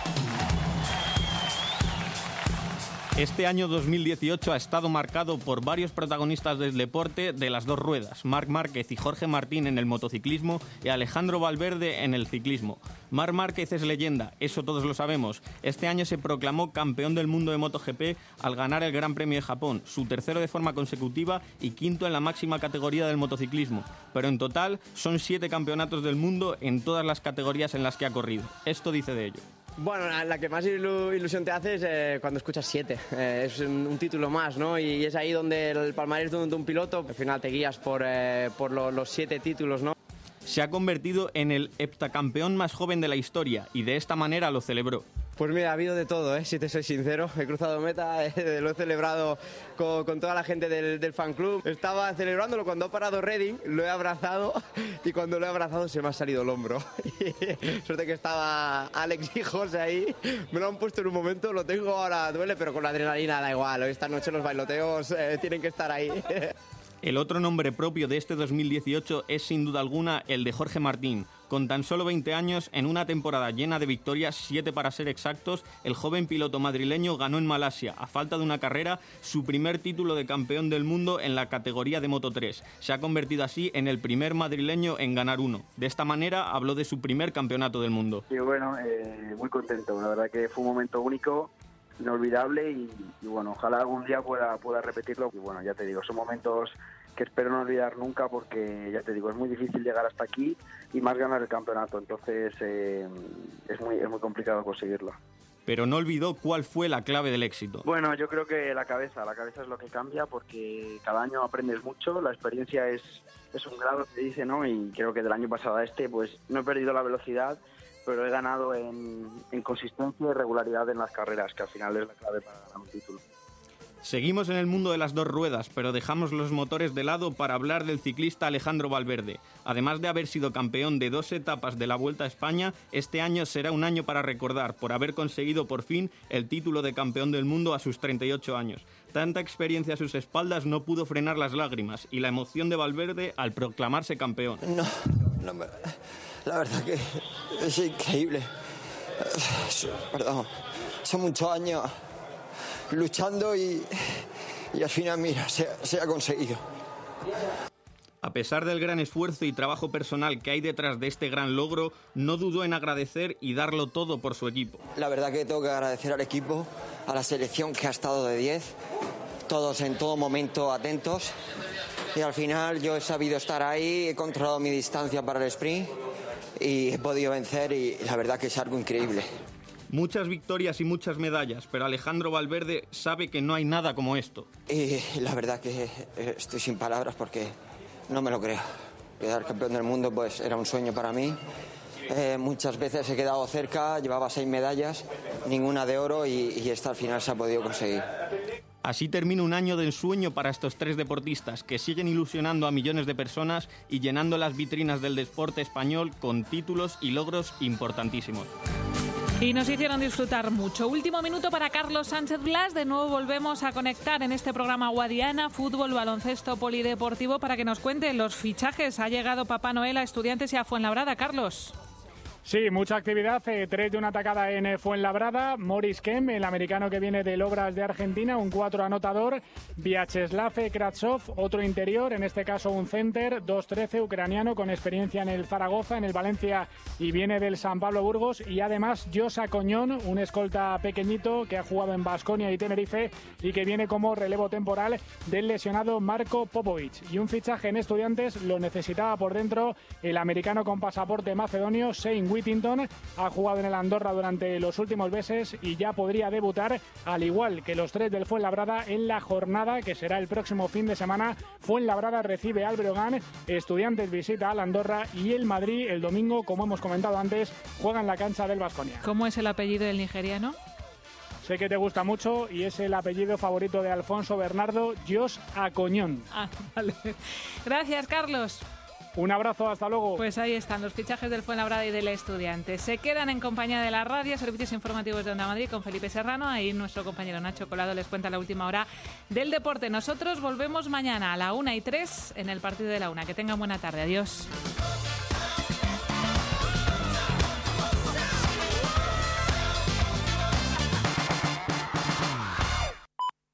Este año dos mil dieciocho ha estado marcado por varios protagonistas del deporte de las dos ruedas, Marc Márquez y Jorge Martín en el motociclismo y Alejandro Valverde en el ciclismo. Marc Márquez es leyenda, eso todos lo sabemos. Este año se proclamó campeón del mundo de MotoGP al ganar el Gran Premio de Japón, su tercero de forma consecutiva y quinto en la máxima categoría del motociclismo. Pero en total son siete campeonatos del mundo en todas las categorías en las que ha corrido. Esto dice de ello. Bueno, la que más ilusión te hace es eh, cuando escuchas siete. Eh, es un, un título más, ¿no? Y es ahí donde el palmarés de un, de un piloto, al final te guías por, eh, por lo, los siete títulos, ¿no? Se ha convertido en el heptacampeón más joven de la historia y de esta manera lo celebró. Pues mira, ha habido de todo, ¿eh? Si te soy sincero. He cruzado meta, eh, lo he celebrado con, con toda la gente del, del fan club. Estaba celebrándolo cuando ha parado Redding, lo he abrazado y cuando lo he abrazado se me ha salido el hombro. Suerte que estaba Alex y José ahí. Me lo han puesto en un momento, lo tengo ahora, duele, pero con la adrenalina da igual. Esta noche los bailoteos eh, tienen que estar ahí. El otro nombre propio de este dos mil dieciocho es sin duda alguna el de Jorge Martín. Con tan solo veinte años, en una temporada llena de victorias, siete para ser exactos, el joven piloto madrileño ganó en Malasia, a falta de una carrera, su primer título de campeón del mundo en la categoría de Moto tres. Se ha convertido así en el primer madrileño en ganar uno. De esta manera habló de su primer campeonato del mundo. Sí, bueno, eh, muy contento. La verdad que fue un momento único, inolvidable y, y bueno, ojalá algún día pueda, pueda repetirlo. Y bueno, ya te digo, son momentos que espero no olvidar nunca porque, ya te digo, es muy difícil llegar hasta aquí y más ganar el campeonato, entonces eh, es, muy, es muy complicado conseguirlo. Pero no olvidó cuál fue la clave del éxito. Bueno, yo creo que la cabeza, la cabeza es lo que cambia porque cada año aprendes mucho, la experiencia es, es un grado, te dice, ¿no? Y creo que del año pasado a este, pues no he perdido la velocidad, pero he ganado en, en consistencia y regularidad en las carreras, que al final es la clave para ganar un título. Seguimos en el mundo de las dos ruedas, pero dejamos los motores de lado para hablar del ciclista Alejandro Valverde. Además de haber sido campeón de dos etapas de la Vuelta a España, este año será un año para recordar por haber conseguido por fin el título de campeón del mundo a sus treinta y ocho años. Tanta experiencia a sus espaldas no pudo frenar las lágrimas y la emoción de Valverde al proclamarse campeón. No, no me... la verdad que es increíble. Perdón, son muchos años luchando y, y al final, mira, se, se ha conseguido. A pesar del gran esfuerzo y trabajo personal que hay detrás de este gran logro, no dudó en agradecer y darlo todo por su equipo. La verdad que tengo que agradecer al equipo, a la selección que ha estado de diez, todos en todo momento atentos y al final yo he sabido estar ahí, he controlado mi distancia para el sprint y he podido vencer y la verdad que es algo increíble. Muchas victorias y muchas medallas, pero Alejandro Valverde sabe que no hay nada como esto. Y la verdad que estoy sin palabras porque no me lo creo. Quedar campeón del mundo pues era un sueño para mí. Eh, muchas veces he quedado cerca, llevaba seis medallas, ninguna de oro y, y esta al final se ha podido conseguir. Así termina un año de ensueño para estos tres deportistas que siguen ilusionando a millones de personas y llenando las vitrinas del deporte español con títulos y logros importantísimos. Y nos hicieron disfrutar mucho. Último minuto para Carlos Sánchez Blas. De nuevo volvemos a conectar en este programa Guadiana, fútbol, baloncesto, polideportivo, para que nos cuente los fichajes. Ha llegado Papá Noel a Estudiantes y a Fuenlabrada. Carlos. Sí, mucha actividad, eh, tres de una atacada en eh, Fuenlabrada, Moris Kem, el americano que viene del Obras de Argentina, un cuatro anotador, Vyacheslav Kravtsov, otro interior, en este caso un center, dos trece, ucraniano con experiencia en el Zaragoza, en el Valencia y viene del San Pablo Burgos, y además Josa Coñón, un escolta pequeñito que ha jugado en Baskonia y Tenerife y que viene como relevo temporal del lesionado Marko Popovic. Y un fichaje en Estudiantes lo necesitaba por dentro el americano con pasaporte macedonio, Shane Whittington, ha jugado en el Andorra durante los últimos meses y ya podría debutar, al igual que los tres del Fuenlabrada, en la jornada que será el próximo fin de semana. Fuenlabrada recibe al Breogán, Estudiantes visita al Andorra y el Madrid el domingo, como hemos comentado antes, juega en la cancha del Baskonia. ¿Cómo es el apellido del nigeriano? Sé que te gusta mucho y es el apellido favorito de Alfonso Bernardo, Jos Acoñón. Ah, vale. Gracias, Carlos. Un abrazo, hasta luego. Pues ahí están los fichajes del Fuenlabrada y del Estudiante. Se quedan en compañía de la radio, servicios informativos de Onda Madrid con Felipe Serrano. Ahí nuestro compañero Nacho Colado les cuenta la última hora del deporte. Nosotros volvemos mañana a la una y tres en el partido de la una. Que tengan buena tarde. Adiós.